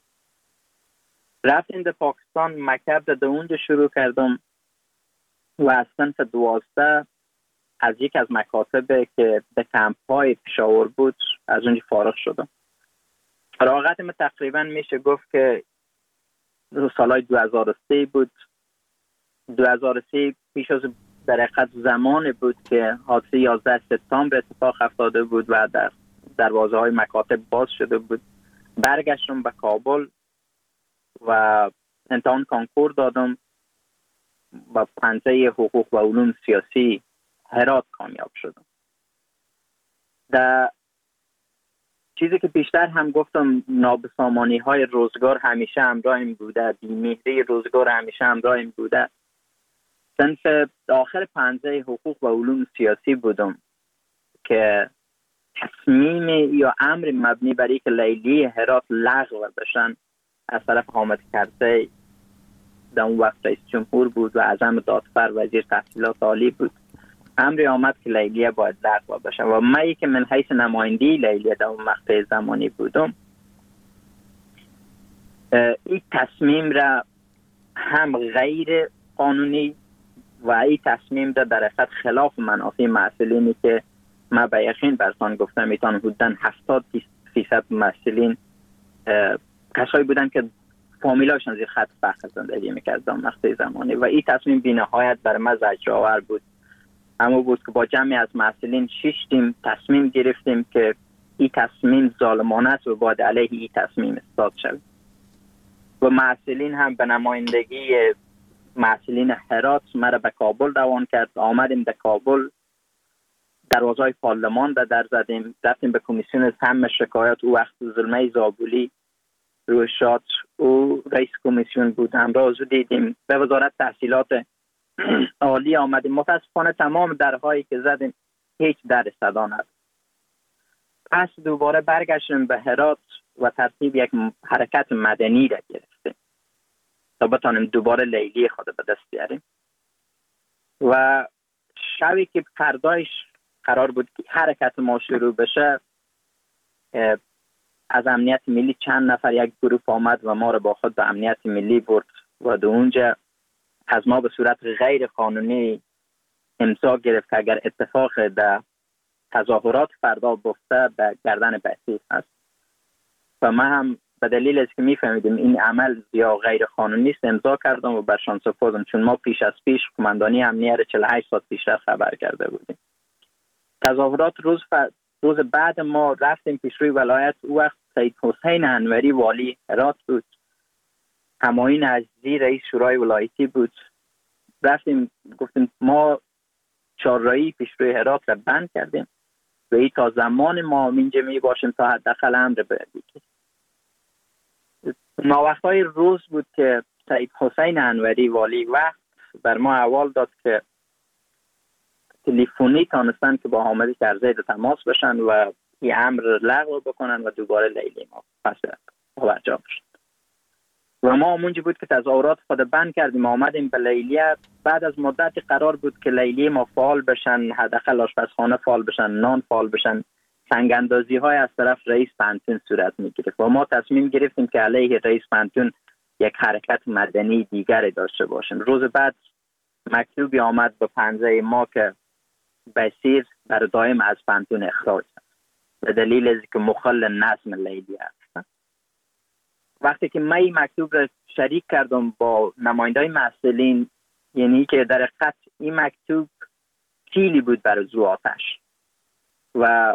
رفتیم به پاکستان. مکتب در اونجا شروع کردم و از صنف 12 از یک از مکاتب که به کمپ‌های پشاور بود از اونجا فارغ شدم. فراغتم تقریبا میشه گفت که سالهای 2003 بود. 2003 پیش از در حقیقت زمان بود که حادثه 11 سپتامبر اتفاق افتاده بود و در دروازه های مکاتب باز شده بود. برگشتم به کابل و امتحان کانکور دادم و پنجه حقوق و علوم سیاسی هرات کامیاب شدم. در چیزی که بیشتر هم گفتم، نابسامانی های روزگار همیشه همراهیم بوده، بی‌مهری روزگار همیشه همراهیم بوده. صنف آخر پنجه حقوق و علوم سیاسی بودم که تصمیم یا امر مبنی بر اینکه لیلیه هرات لغو بشن از طرف حامد کرزی، در اون وقت رئیس جمهور بود و اعظم دادفر وزیر تحصیلات عالی بود، امری آمد که لیلیه باید لغو بشه و من که من حیث نمایندی لیلیه در اون مقطع زمانی بودم، این تصمیم را هم غیر قانونی و این تصمیم را در حقیقت خلاف منافع مسئولینی که من به یقین برسان گفتم میتونم حدوداً 70% مسئولین کسایی بودن که فامیلاشون زیر خط فقر زندگی میکرد در مقطع زمانی و این تصمیم بی‌نهایت برای من زجرآور بود. اما بود که با جمعی از مسئولین شیشتیم تصمیم گرفتیم که این تصمیم ظالمانه است و باید علیه این تصمیم اصلاح شود و مسئولین هم به نمایندگی مسئولین هرات مرا به کابل روان کرد. آمدیم در کابل، دروازه‌های پارلمان در زدیم، رفتیم به کمیسیون سم شکایات. او وقت زلمه زابولی روی شاد او رئیس کمیسیون بود، همراه او دیدیم. به وزارت تحصیلات عالی آمدیم. متاسفانه تمام درهایی که زدیم هیچ در صدا نداد. پس دوباره برگشتیم به هرات و ترتیب یک حرکت مدنی را گرفتیم تا بتانیم دوباره لیلی خود به دست بیاریم. و شبی که فردایش قرار بود که حرکت ما شروع بشه، از امنیت ملی چند نفر یک گروه آمد و ما را با خود به امنیت ملی برد و در اونجا از ما به صورت غیر قانونی امضا گرفت که اگر اتفاق در تظاهرات فردا بیفته به گردن بسیج است. و من هم به دلیل از که میفهمیدیم این عمل یا غیر قانونی است امضا کردم و برشان سپردم، چون ما پیش از پیش قماندانی امنیت 48 ساعت پیشتر خبر کرده بودیم. تظاهرات روز بعد ما رفتیم پیشروی ولایت. او وقت سید حسین انوری والی هرات بود، همایون عزیزی رئیس شورای ولایتی بود. رفتیم گفتیم ما چهارراهی پیشروی هرات را بند کردیم و این تا زمان ما اینجا می باشیم تا حداقل امر بگیریم. ماوقتهای روز بود که سید حسین انوری والی وقت بر ما احوال داد که تلفنی تانستن که با حامد کرزی تماس بشن و این امر لغو بکنن و دوباره لیلی ما پس برجا بشن. و ما اونجا بود که تظاهرات خود بند کردیم، آمدیم به لیلیه. بعد از مدتی قرار بود که لیلی ما فعال بشن، حداقل آشپزخانه فعال بشن، نان فعال بشن. سنگ اندازی های از طرف رئیس پنتون صورت میگرفت و ما تصمیم گرفتیم که علیه رئیس پنتون یک حرکت مدنی دیگر داشته باشیم. روز بعد مکتوبی آمد به پنجه ما که بسیر در دائم از پنتون اخراج است به دلیل از که مخل نظم لیلی است. وقتی که من این مکتوب را شریک کردم با نمایندای مسئولین، یعنی که در حقیقت این مکتوب کیلی بود برای زو آتش و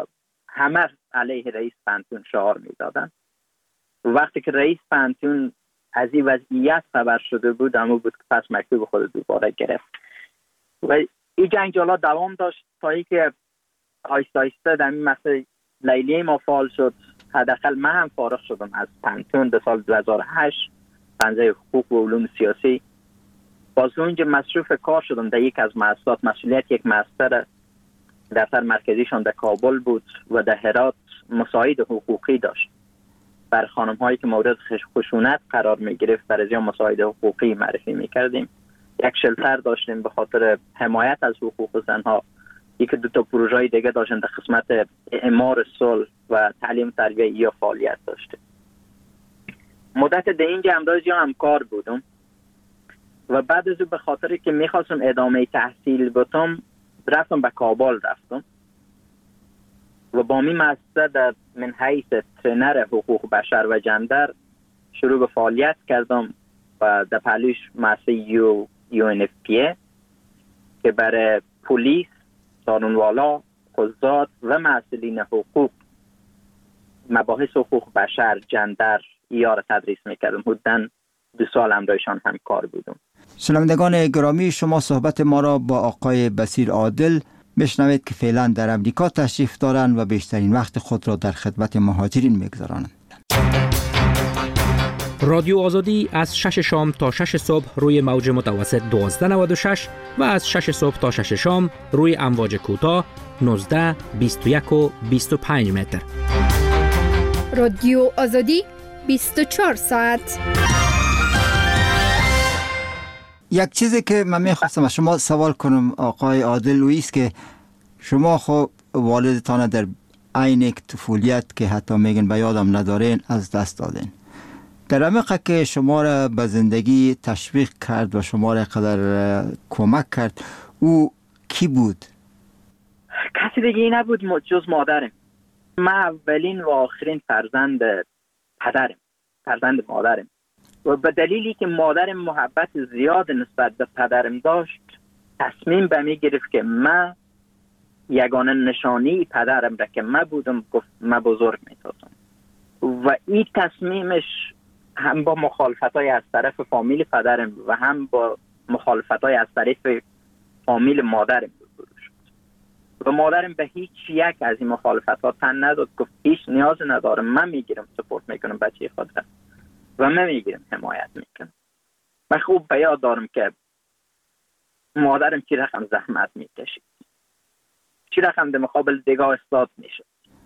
همه علیه رئیس پانتون شعار میدادن. وقتی که رئیس پانتون از این وضعیت خبر شده بود، اما بود که پس مکتوب خود دوباره گرفت و این جنجالات دوام داشت تا اینکه آیسته آیسته در این مسئله لیلیه ما فعال شد. حداقل من هم فارغ شدم از پانتون در سال 2008 پنجه حقوق و علوم سیاسی. باز اونجا مصروف کار شدم در یک از مؤسسات. مسئولیت یک مؤسسه دفتر مرکزیشان در کابل بود و در هرات مساعد حقوقی داشت. بر خانم هایی که مورد خشونت قرار می گرفت برای مساعد حقوقی معرفی می کردیم. یک شلتر داشتیم به خاطر حمایت از حقوق زنها. یک دو تا پروژه دیگه داشتیم در قسمت اعمار صلح و تعلیم تربیه یا فعالیت داشتیم. مدت در اینجا امروزی همکار بودم و بعد از به خاطر که میخواستم ادامه تحصیل بتم رفتم به کابل رفتم و با می مؤسسه در من حیث ترینر حقوق بشر و جندر شروع به فعالیت کردم و در پهلوش مؤسسه UNFPA که برای پلیس، قانونوالا، قضات و مسئولین حقوق مباحث حقوق بشر، جندر را تدریس میکردم. حدوداً 2 سال همراهشان همکار بودم. شنوندگان گرامی، شما صحبت ما را با آقای بصیر عادل میشنوید که فعلا در امریکا تشریف دارند و بیشترین وقت خود را در خدمت مهاجرین میگذرانند. رادیو آزادی از 6 شام تا 6 صبح روی موج متوسط 1296 و از 6 صبح تا 6 شام روی امواج کوتاه 19، 21 و 25 متر. رادیو آزادی 24 ساعت. یک چیزی که من میخواستم از شما سوال کنم آقای عادل است که شما خب والدتان در عین یک طفولیت که حتی میگن به یادم ندارین از دست دادین. در عمقی که شما را به زندگی تشویق کرد و شما را قدر کمک کرد، او کی بود؟ کسی دیگه نبود جز مادرم. من اولین و آخرین فرزند پدرم، فرزند مادرم. و به دلیلی که مادرم محبت زیاد نسبت به پدرم داشت، تصمیم به می گرفت که من یگانه نشانی پدرم را که من بودم گفت من بزرگ می سازم. و این تصمیمش هم با مخالفتای از طرف فامیل پدرم و هم با مخالفتای از طرف فامیل مادرم روبرو شد. و مادرم به هیچ یک از این مخالفتات تن نداد. گفت هیچ نیاز ندارم، من میگیرم سپورت میکنم بچه خود را و من میگیرم حمایت میکنم. من خوب به یاد دارم که مادرم چی رقم زحمت میکشید، چی رقم در مقابل دیگه استاد میشد.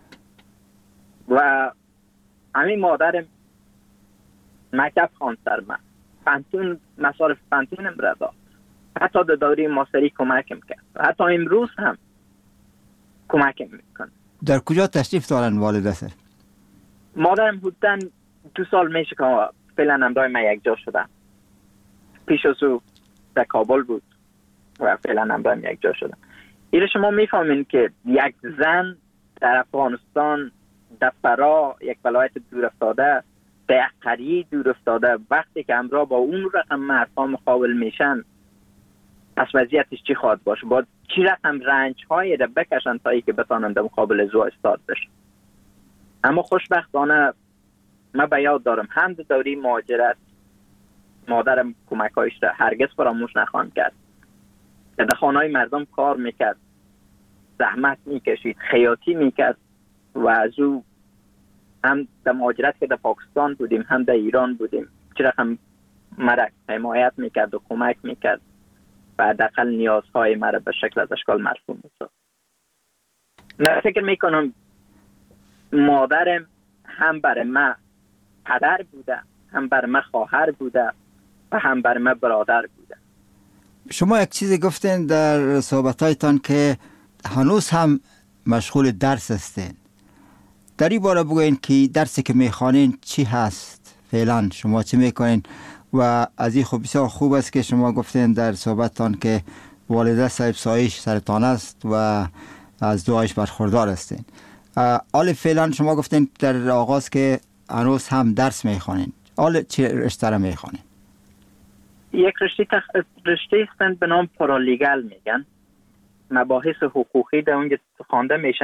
و همین مادرم مکتب خواند سر من، پانتون مصارف پانتونم را داد، حتی در دوره ماستری کمکم کرد، حتی امروز هم کمکم میکنه. در کجا تشریف دارن والدته؟ مادرم حدوداً 2 سال میشه که فعلا همراه من یک جا شدم. پیش از او در کابل بود و فعلا همراه من یک جا شدم. ایره شما میفهمین که یک زن در افغانستان، در فرا، یک ولایت دور افتاده، در یک قریه دور افتاده، وقتی که همراه با اون رقم مردها مقابل میشن، پس وضعیتش چی خواهد باشه؟ با چی رقم رنج هایی را بکشن تا ای که بتانن در مقابل زو استاد بشن. اما خوشبختانه من به یاد دارم هم در دوره مهاجرت مادرم کمکایش را هرگز فراموش نخواهد کرد. در خانه‌های مردم کار میکرد، زحمت میکشید، خیاطی میکرد و از او هم در مهاجرت که در پاکستان بودیم هم در ایران بودیم چرا هم مرا حمایت میکرد و کمک میکرد و حداقل نیازهای مرا به شکل از اشکال مرفوع میساخت. من فکر میکنم مادرم هم برای من پدر بوده، هم برای من خواهر بوده و هم برای من برادر بوده. شما یک چیزی گفتین در صحبتایتان که هنوز هم مشغول درس هستین. در این باره بگوین که درسی که میخوانین چی هست؟ فعلا شما چی میکنین؟ و از این بسیار خوب است که شما گفتین در صحبتتان که والده صاحب سایش سرتان است و از دعایش برخوردار هستین. حال فعلا شما گفتین در آغاز که هنوز هم درس میخوانین. حال چه رشته را میخوانین؟ یک رشته هستن به نام پارالیگل میگن. مباحث حقوقی در اونجا خوانده میشن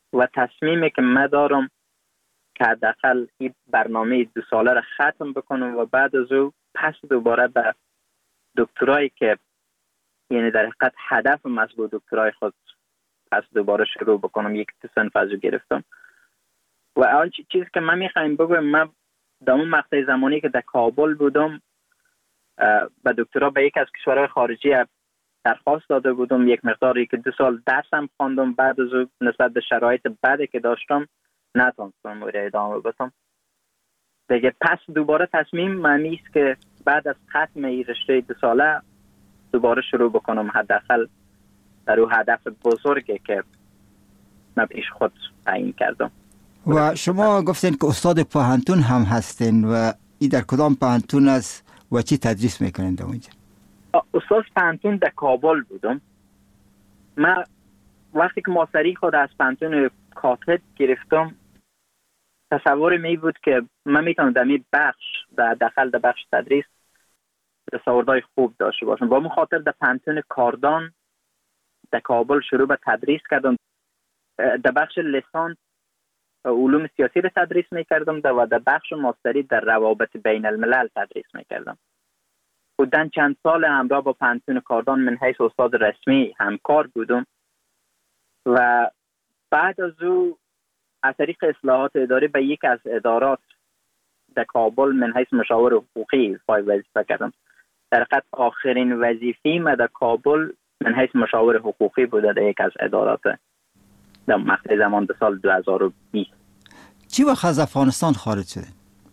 و تصمیمی که من دارم که حداقل این برنامه 2 ساله را ختم بکنم و بعد از او پس دوباره به دکترایی که یعنی در حقیقت هدف مطلوب دکترای خود پس دوباره شروع بکنم. یک صنف از او گرفتم و اول چیزی که من میخوایم بگویم، من در اون مقطع زمانی که در کابل بودم به دکترا به یک از کشورهای خارجی درخواست داده بودم، یک مقداری که 2 سال درسم خواندم، بعد از او نسبت به شرایط بعدی که داشتم نتونستم ادامه بدم دیگه. پس دوباره تصمیم من است که بعد از ختم این رشته 2 ساله دوباره شروع بکنم، حداقل در اون هدف بزرگی که من پیش خود تعیین کردم. و شما گفتین که استاد پوهنتون هم هستین و این در کدام پوهنتون است و چی تدریس میکنین در اونجا؟ استاد پوهنتون در کابل بودم. من وقتی که ماستری خود از پوهنتون کاتد گرفتم تصور می بود که من میتونم در این بخش در داخل در بخش تدریس تصوردهای خوب داشته باشم. با مخاطر در پوهنتون کاردان در کابل شروع به تدریس کردم. در بخش لیسانس علوم سیاسی را تدریس میکردم و در بخش ماستری در روابط بین الملل تدریس میکردم. بودن چند سال همراه با پوهنتون کاردان من حیث استاد رسمی همکار بودم و بعد از او از طریق اصلاحات اداری به یک از ادارات در کابل من حیث مشاور حقوقی وظیفه کردم. در حقیقت آخرین وظیفه‌ای من در کابل من حیث مشاور حقوقی بوده در یک از ادارات در مقطع زمان در سال 2020. چی وقت از افغانستان خارج شده؟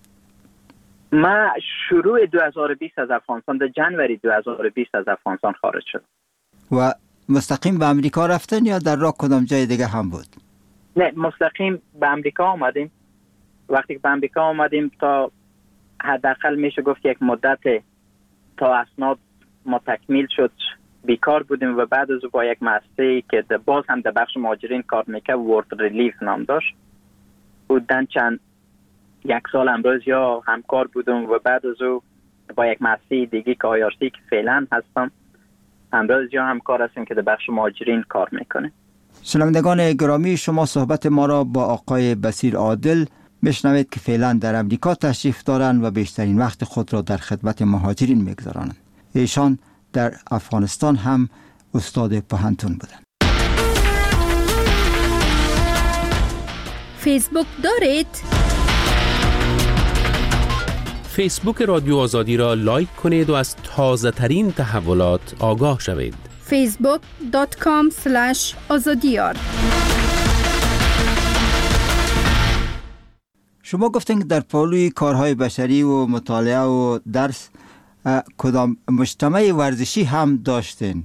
من شروع 2020 از افغانستان، در جنوری 2020 از افغانستان خارج شدم. و مستقیم به امریکا رفتن یا در راه کدام جای دیگه هم بود؟ نه، مستقیم به امریکا آمدیم. وقتی که به امریکا آمدیم تا حداقل میشه گفت یک مدت تا اسناد ما تکمیل شد بیکار بودیم و بعد از با یک مؤسسه‌ای که باز هم در بخش مهاجرین کار میکرد، ورد ریلیف نام داشت، بودن چند 1 سال امروز یا همکار بودم و بعد از او با یک مؤسسه دیگه که آیارسی که فعلا هستم امروز یا همکار هستیم که در بخش مهاجرین کار میکنه. شنوندگان گرامی، شما صحبت ما را با آقای بصیر عادل میشنوید که فعلا در امریکا تشریف دارند و بیشترین وقت خود را در خدمت مهاجرین میگذرانند. ایشان در افغانستان هم استاد پوهنتون بودند. فیسبوک دارید؟ فیسبوک رادیو آزادی را لایک کنید و از تازه ترین تحولات آگاه شوید. facebook.com/azadiyar. شما گفتین که در پالوی کارهای بشری و مطالعه و درس کدام مجتمع ورزشی هم داشتین؟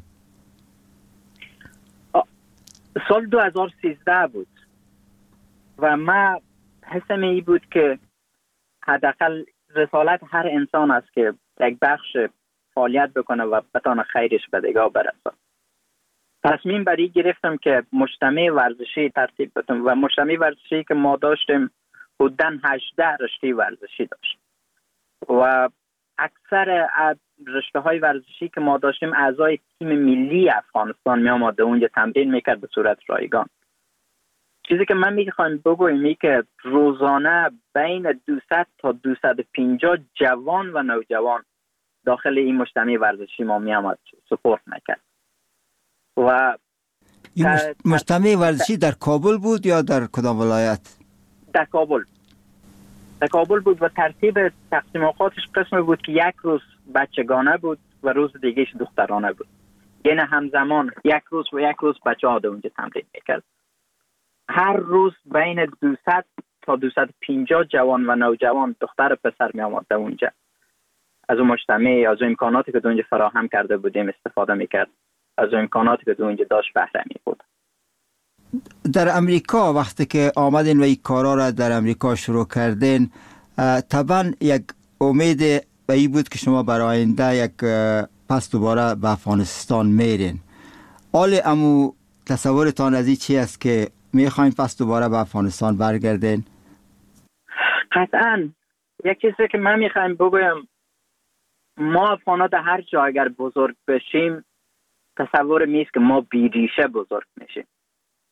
سال 2013 بود و من حسم ای بود که حداقل رسالت هر انسان است که یک بخش فعالیت بکنه و بتانه خیرش به دیگه برسه. تصمیم بر این گرفتم که مجتمع ورزشی ترتیب بدم و مجتمع ورزشی که ما داشتیم حدوداً 18 رشته ورزشی داشت و اکثر رشته های ورزشی که ما داشتیم اعضای تیم ملی افغانستان می آمد اونجا تمرین میکرد به صورت رایگان. چیزی که من میخوایم بگویم این که روزانه بین 200 تا 250 جوان و نوجوان داخل این مجتمع ورزشی ما می آمد سپورت میکرد. و مجتمع ورزشی در کابل بود یا در کدام ولایت؟ در کابل بود و ترتیب تقسیم اوقاتش قسم بود که 1 روز بچگانه بود و روز دیگهش دخترانه بود. یعنی همزمان 1 روز و 1 روز بچه ها اونجا تمرین میکرد. هر روز بین 200 تا 250 جوان و نوجوان دختر و پسر می آمد اونجا. از اون مجتمع، از اون امکاناتی که اونجا فراهم کرده بودیم استفاده میکرد. از اون امکاناتی که اونجا داشت بهره می بود. در امریکا وقتی که آمدین و این کارا را در امریکا شروع کردین، طبعا یک امید به این بود که شما برای آینده یک پس دوباره به افغانستان میرین. حال امو تصورتان از این چی است که میخواین پس دوباره به افغانستان برگردین؟ قطعا یک چیزی که من میخوایم بگویم، ما افغانا در هر جا اگر بزرگ بشیم تصور میست که ما بیریشه بزرگ میشیم.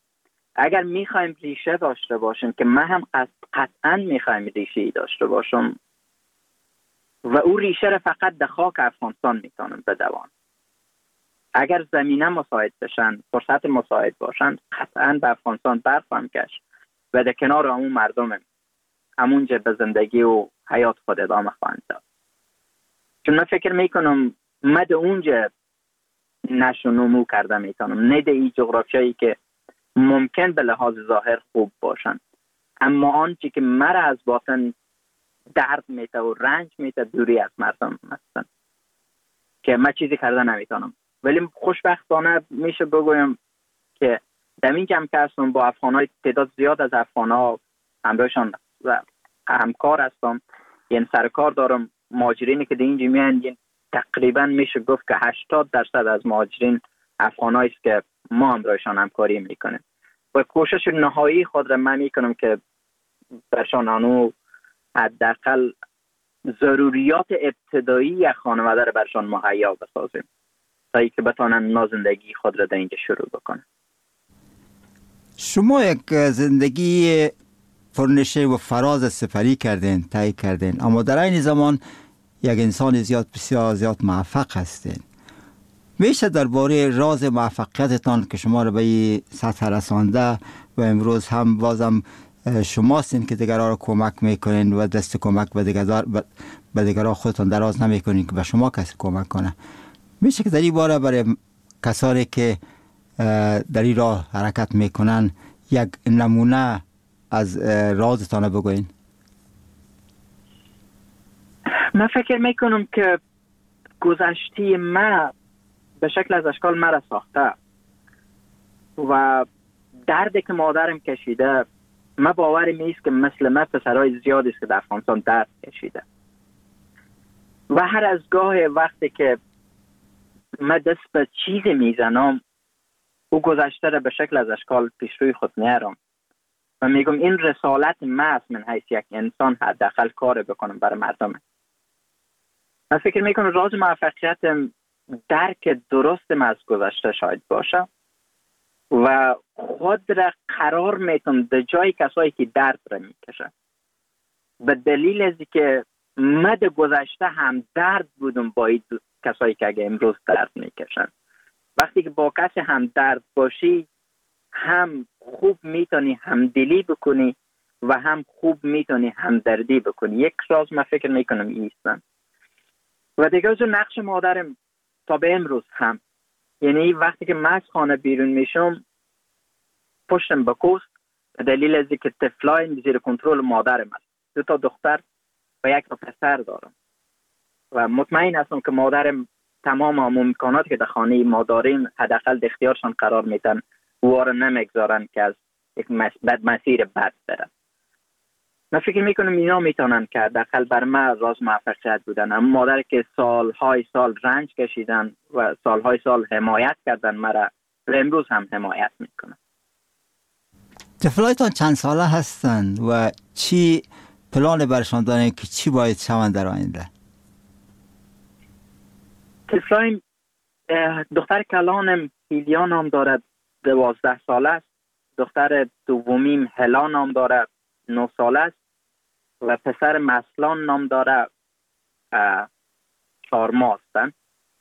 اگر میخوایم ریشه داشته باشیم که من هم قطعا میخوایم ریشه داشته باشم و او ریشه را فقط در خاک افغانستان میتونم بدوان. اگر زمینه مساعد بشن، فرصت مساعد باشن، قطعا به افغانستان برخواهم گشت و در کنار همون مردم همونجا به زندگی و حیات خود ادامه خواهند داد. چون من فکر میکنم من در اونجا نشو نمو کرده میتونم، نه در این جغرافیایی که ممکن به لحاظ ظاهر خوب باشن، اما آنچه که مرا از باطن درد میته و رنج میته دوری از مردم هستن که من چیزی کرده نمیتونم. ولی خوشبختانه میشه بگویم که در این جمع که هستم با افغانهای تعداد زیاد از افغانها همراهشان و همکار هستم، یعنی سرکار دارم. مهاجرینی که در اینجا میان تقریبا میشه گفت که 80% از مهاجرین افغانایی است که ما همراهشان همکاری میکنیم و کوشش نهایی خود را من میکنم که برشان آنو حداقل ضروریات ابتدایی خانواده را برشان مهیا بسازیم تا اینکه بتوانن زندگی خود را در اینجا شروع بکنن. شما یک زندگی پرنشه و فراز سپری کردین، طی کردین، اما در این زمان یک انسان بسیار زیاد موفق هستین. میشه درباره راز موفقیتتان که شما رو به این سطح رسانده و امروز هم بازم شماستین که دیگران رو کمک میکنین و دست کمک به دیگران خودتان دراز نمیکنین که به شما کسی کمک کنه، میشه که در این باره برای کسانی که در این راه حرکت میکنن یک نمونه از رازتان بگوین؟ من فکر میکنم که گذشته ما به شکل از اشکال مرا ساخته و دردی که مادرم کشیده، من باورم نیست که مثل من پسرهای زیادی است که در افغانستان درد کشیده و هر از گاه وقتی که من دست به چیزی میزنم او گذشته را به شکل از اشکال پیش روی خود میارم و میگم این رسالت من است، من حیث یک انسان حداقل کار بکنم برای مردم. من فکر میکنم راز موفقیتم درک درستم از گذشته شاید باشه و خود را قرار میتونم در جای کسایی که درد را میکشه، به دلیل از که من در گذشته هم درد بودم با این کسایی که اگه امروز درد میکشن. وقتی که با کسی هم درد باشی هم خوب میتونی همدلی بکنی و هم خوب میتونی همدردی بکنی. یک راز من فکر میکنم ایستن و دیگه از نقش مادرم تا به امروز هم، یعنی وقتی که من از خانه بیرون میشم پشتم به کوست به دلیل از که طفلای زیر کنترل مادرم است. 2 دختر و 1 پسر دارم و مطمئن هستم که مادرم تمام امکاناتی که در خانه ما داریم حداقل در اختیارشان قرار میدن و وارد نمیگذارن که از یک مسیر بد برن. من فکر میکنم اینا میتونن که حداقل بر من راز موفقیت بودن. اما مادر که سالهای سال رنج کشیدن و سالهای سال حمایت کردن مرا و امروز هم حمایت میکنن. طفلایتان چند ساله هستند و چی پلان برشان دارین که چی باید شوند در آینده؟ طفلایم دختر کلانم هیلیا نام دارد 12 ساله است، دختر دومیم هلا نام دارد 9 ساله است و پسر مسلان نام دارد 4 ماه هستند.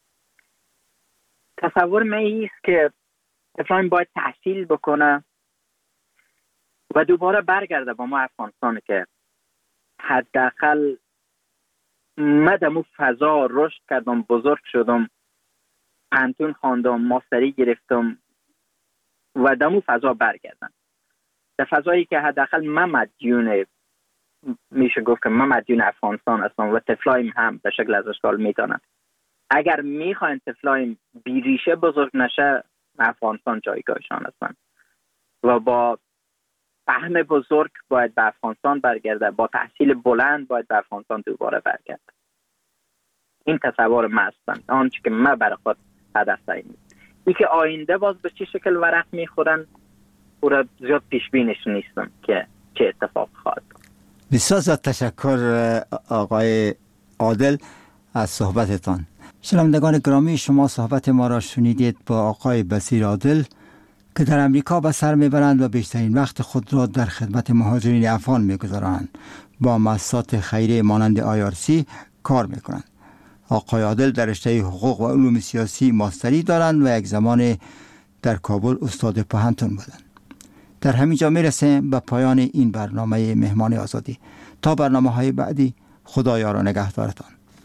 تصور من ایست که طفلایم باید تحصیل بکنه و دوباره برگرده با ما افغانستان که حداقل من دمو فضا رشد کردم، بزرگ شدم، پانتون خواندم، ماستری گرفتم و دمو فضا برگردم، در فضایی که حداقل من مدیون، میشه گفت که من مدیون افغانستان هستم و طفلایم هم به شکل از اشکال میتونن. اگر میخواین طفلایم بیریشه بزرگ نشه افغانستان جایگاهشان هستن و با فهم بزرگ باید به افغانستان برگرده، با تحصیل بلند باید به افغانستان دوباره برگرده. این تصور من هستن، آنچه که من برای خود هدف تعیین. این که آینده باز به چه شکل ورق میخورن او را زیاد پیش بینش نیستم که چه اتفاق خواهد. بسیار زیاد تشکر آقای عادل از صحبتتان. شنوندگان گرامی، شما صحبت ما را شنیدید با آقای بصیر عادل، که در امریکا به سر میبرند و بیشترین وقت خود را در خدمت مهاجرین افغان میگذارند. با مؤسسات خیریه مانند IRC کار میکنند. آقای عادل در رشته حقوق و علوم سیاسی ماستری دارند و یک زمان در کابل استاد پوهنتون بودند. در همین جا میرسیم به پایان این برنامه مهمان آزادی. تا برنامه‌های بعدی، خدایا را نگهدارتان.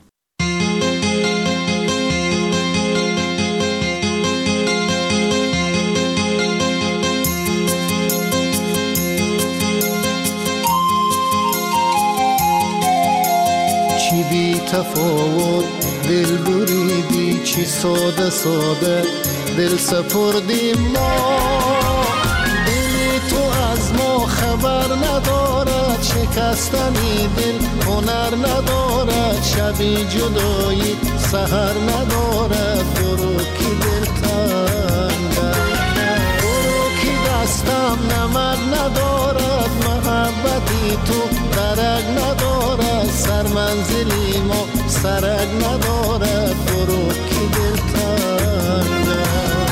چی بی تفاوت دل بریدی، چی ساده ساده دل سپردیم ما. دل تو از ما خبر ندارد، شکستنی دل هنر ندارد. شبی جدایی سحر ندارد، برو کی دل تنگد، برو کی دستم نمک ندارد. محبتی تو درک ندارد، سر منزلی ما سرک ندارد، برو کی دل تنگد.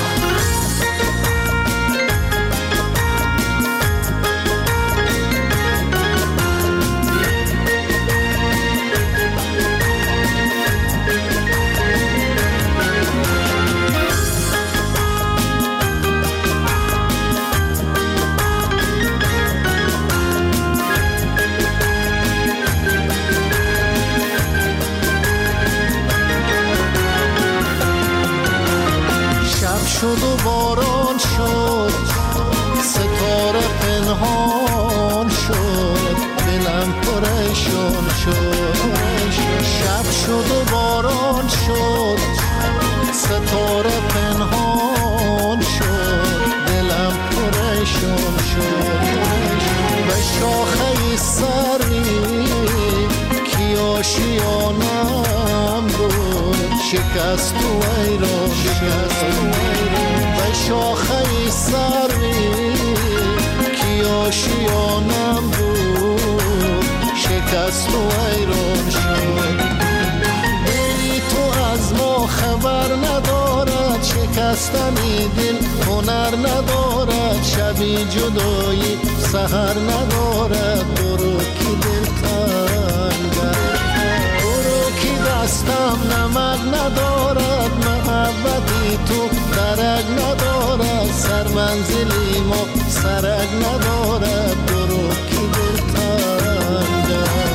شد و باران شد، ستاره پنهان شد، دلم پریشان شد. شب شد و باران شد، ستاره پنهان شد، دلم پریشان شد. به شاخه سری کی آشیانم بود، شکست و ایران شد. به شاخه سری کی آشیانم بود، شکست و ایران شد. دلی تو از ما خبر ندارد، شکستنی دل هنر ندارد. شبی جدایی سحر ندارد، برو کی دل تنگد، برو کی دستم نمک ندارد. محبتی تو درک ندارد، سر منزلی ما سرک ندارد، برو کی دل تنگد.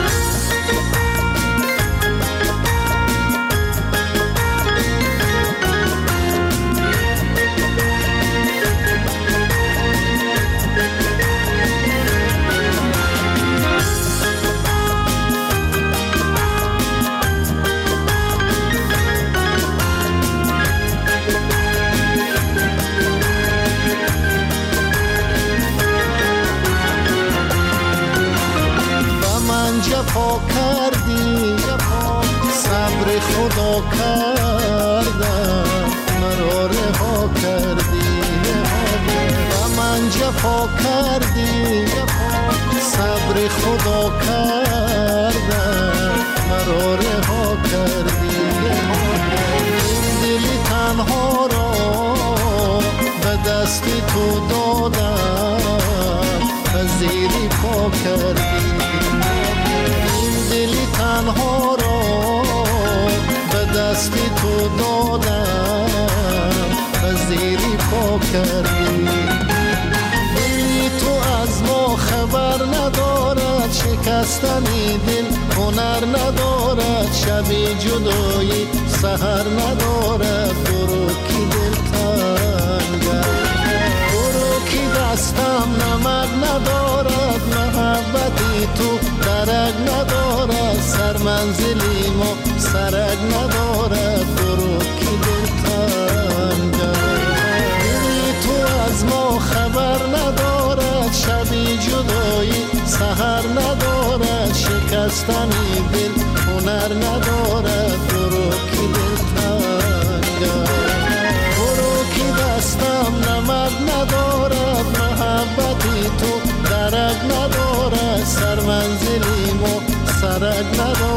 جفا کردی، صبر خدا کردم، مرا رها کردی. و من جفا کردی، صبر خدا کردم، مرا رها کردی. این دلی تنها را به دستی تو دادم، پذیری پا کردی. دلی تنها را به دستی تو دادم، پذیری پا کردی. دلی تو از ما خبر ندارد، شکستنی دل هنر ندارد. شبی جدایی سحر ندارد، برو کی دل تنگد، برو کی دستم نمک ندارد. محبتی تو درک ندارد، سر منزلی ما سرک ندارد، برو کی دل تنگد. دلی تو از ما خبر ندارد، شبی جدایی سحر ندارد. شکستنی دل هنر ندارد، برو کی دل تنگد، برو کی دستم نمک ندارد. محبتی تو درک ندارد، سر منزلی ما سرک ندارد.